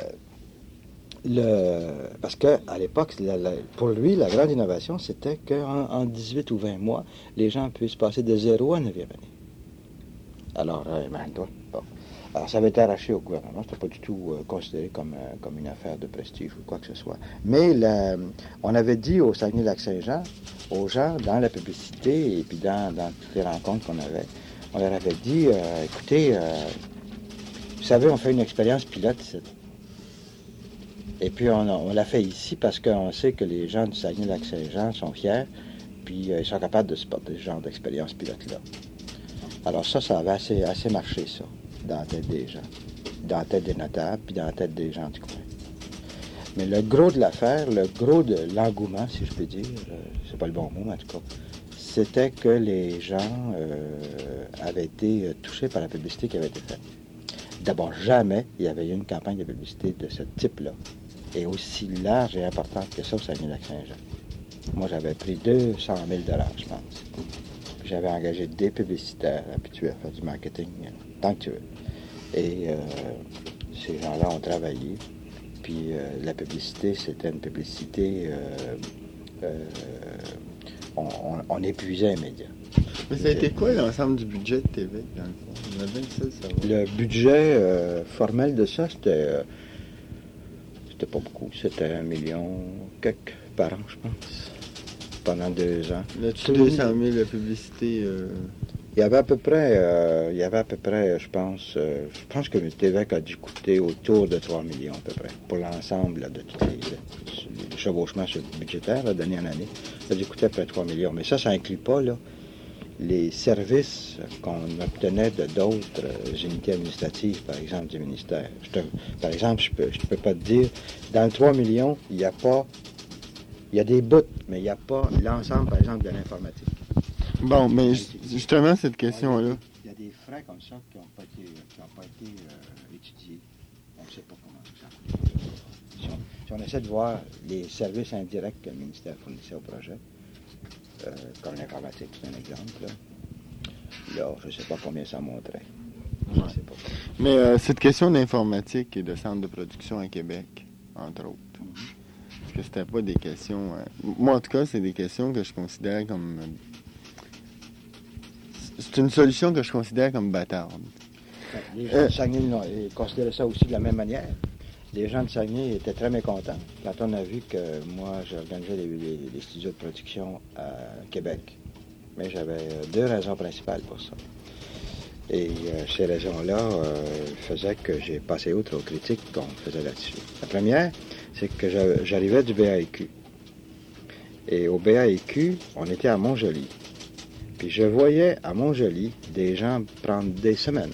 le, parce qu'à l'époque, la, la, pour lui, la grande innovation, c'était qu'en en dix-huit ou vingt mois, les gens puissent passer de zéro à neuvième année. Alors, euh, ben, bon. Alors, ça avait été arraché au gouvernement. C'était pas du tout euh, considéré comme, euh, comme une affaire de prestige ou quoi que ce soit. Mais la, on avait dit au Saguenay-Lac-Saint-Jean, aux gens, dans la publicité et puis dans, dans toutes les rencontres qu'on avait, on leur avait dit, euh, écoutez, euh, vous savez, on fait une expérience pilote ici. Et puis, on, on l'a fait ici parce qu'on sait que les gens du Saguenay-Lac-Saint-Jean sont fiers, puis euh, ils sont capables de supporter ce genre d'expérience pilote-là. Alors ça, ça avait assez, assez marché, ça, dans la tête des gens, dans la tête des notables, puis dans la tête des gens du coin. Mais le gros de l'affaire, le gros de l'engouement, si je peux dire, euh, c'est pas le bon mot, mais en tout cas, c'était que les gens euh, avaient été touchés par la publicité qui avait été faite. D'abord, jamais il y avait eu une campagne de publicité de ce type-là, et aussi large et importante que ça au Saguenay-Lac-Saint-Jean. Moi, j'avais pris deux cent mille dollars, je pense. Puis j'avais engagé des publicitaires habitués à faire du marketing, tant que tu veux. Et euh, ces gens-là ont travaillé. Puis euh, la publicité, c'était une publicité... Euh, euh, on, on, on épuisait les médias. Mais ça a été quoi l'ensemble du budget de T V C, dans le fond? On a bien que ça, le savoir. Le budget euh, formel de ça, c'était... Euh, c'était pas beaucoup. C'était un million quelques par an, je pense. Pendant deux ans. Là-dessus, deux cent mille de publicité... Euh... Il y avait à peu près, euh, il y avait à peu près, je pense, euh, je pense que le T V C a dû coûter autour de trois millions à peu près, pour l'ensemble là, de tous les, les chevauchements budgétaires là, d'année en année. Ça a dû coûter à peu près trois millions. Mais ça, ça n'inclut pas là, les services qu'on obtenait de d'autres euh, unités administratives, par exemple du ministère. Je te, par exemple, je peux, je peux pas te dire, dans le trois millions, il n'y a pas, il y a des bouts, mais il n'y a pas l'ensemble, par exemple, de l'informatique. Bon, mais justement, cette question-là. Il y a des frais comme ça qui n'ont pas été, qui ont pas été euh, étudiés. On ne sait pas comment ça. Si on, si on essaie de voir les services indirects que le ministère fournissait au projet, euh, comme l'informatique, c'est un exemple, là, là je ne sais pas combien ça montrait. Je Ouais. sais pas. Mais euh, cette question d'informatique et de centre de production à Québec, entre autres, mm-hmm. Est-ce que c'était pas des questions... Euh, moi, en tout cas, c'est des questions que je considère comme... Euh, c'est une solution que je considère comme bâtarde. Les gens de Saguenay ils considéraient ça aussi de la même manière. Les gens de Saguenay étaient très mécontents quand on a vu que moi, j'organisais les, les, les studios de production à Québec. Mais j'avais deux raisons principales pour ça. Et euh, ces raisons-là euh, faisaient que j'ai passé outre aux critiques qu'on faisait là-dessus. La première, c'est que j'arrivais du B A E Q. Et au B A E Q, on était à Montjoly. Puis je voyais à Montjoly des gens prendre des semaines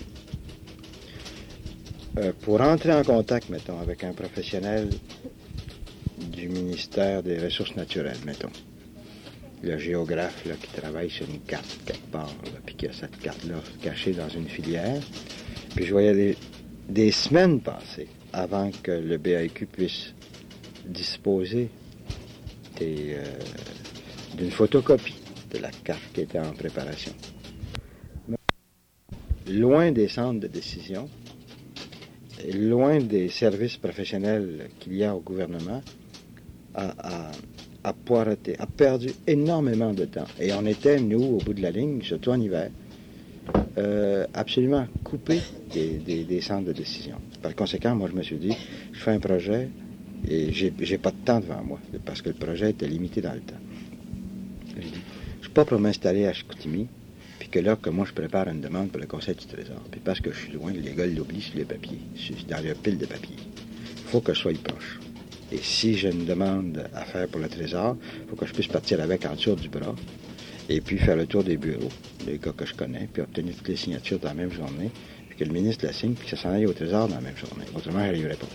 euh, pour entrer en contact, mettons, avec un professionnel du ministère des Ressources naturelles, mettons. Le géographe là, qui travaille sur une carte quelque part, là, puis qui a cette carte-là cachée dans une filière. Puis je voyais des, des semaines passer avant que le B A E Q puisse disposer des, euh, d'une photocopie de la carte qui était en préparation. Loin des centres de décision, et loin des services professionnels qu'il y a au gouvernement, a, a, a poireté, a perdu énormément de temps. Et on était, nous, au bout de la ligne, surtout en hiver, euh, absolument coupés des, des, des centres de décision. Par conséquent, moi, je me suis dit, je fais un projet et j'ai, j'ai pas de temps devant moi, parce que le projet était limité dans le temps. J'ai dit, je ne suis pas pour m'installer à Chicoutimi, puis que là, que moi, je prépare une demande pour le Conseil du Trésor. Puis parce que je suis loin, les gars l'oublient sur les papiers, dans leur pile de papiers. Il faut que je sois proche. Et si j'ai une demande à faire pour le Trésor, il faut que je puisse partir avec en dessous du bras, et puis faire le tour des bureaux, les gars que je connais, puis obtenir toutes les signatures dans la même journée, puis que le ministre la signe, puis que ça s'en aille au Trésor dans la même journée. Autrement, je n'arriverai pas.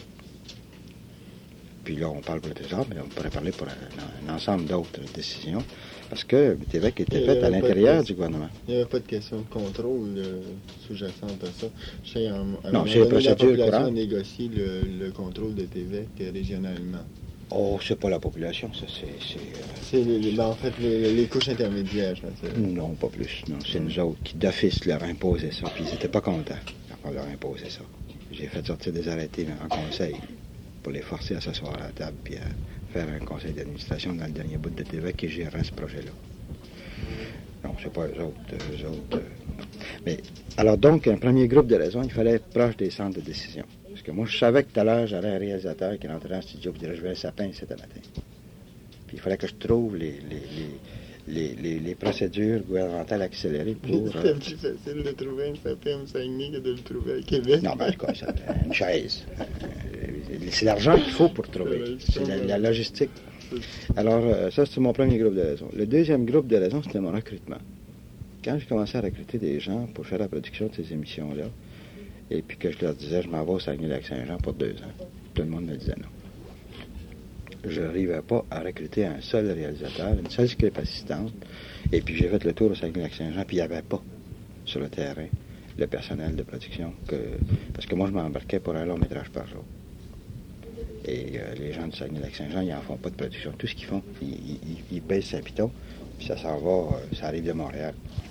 Puis là, on parle pour le Trésor, mais on pourrait parler pour un, un ensemble d'autres décisions, parce que le T V C était fait à l'intérieur du gouvernement. Il n'y avait pas de question de contrôle euh, sous-jacente à ça. Je sais, en, en non, c'est les procédures la population courantes. a négocié le, le contrôle de T V C régionalement. Oh, c'est pas la population, ça, c'est... C'est, euh... c'est les, les, ben, en fait les, les couches intermédiaires, je pense. Non, pas plus. Non, c'est nous autres qui, d'office, leur imposaient ça, puis ils n'étaient pas contents quand on leur imposait ça. J'ai fait sortir des arrêtés en conseil pour les forcer à s'asseoir à la table puis à faire un conseil d'administration dans le dernier bout de T V C qui gérerait ce projet-là. Non, c'est pas eux autres. Eux autres euh... Mais, alors donc, un premier groupe de raisons, il fallait être proche des centres de décision. Parce que moi, je savais que tout à l'heure, j'aurais un réalisateur qui rentrait dans le studio et dirait, je vais un sapin cet matin. Puis il fallait que je trouve les, les, les, les, les, les procédures gouvernementales accélérées pour... C'est euh... plus facile de trouver un sapin au Saguenay que de le trouver à Québec. Non, mais en tout cas, ça, une chaise. C'est l'argent qu'il faut pour trouver. C'est la, la logistique. Alors, euh, ça, c'est mon premier groupe de raisons. Le deuxième groupe de raisons, c'était mon recrutement. Quand j'ai commencé à recruter des gens pour faire la production de ces émissions-là, et puis que je leur disais, je m'en vais au Saguenay-Lac-Saint-Jean pour deux ans, tout le monde me disait non. Je n'arrivais pas à recruter un seul réalisateur, une seule script assistante, et puis j'ai fait le tour au Saguenay-Lac-Saint-Jean, puis il n'y avait pas sur le terrain le personnel de production, que, parce que moi, je m'embarquais pour un long métrage par jour. Et euh, les gens du Saguenay-Lac-Saint-Jean, ils n'en font pas de production. Tout ce qu'ils font, ils, ils, ils pèsent Saint-Piton, puis ça s'en va, euh, ça arrive de Montréal.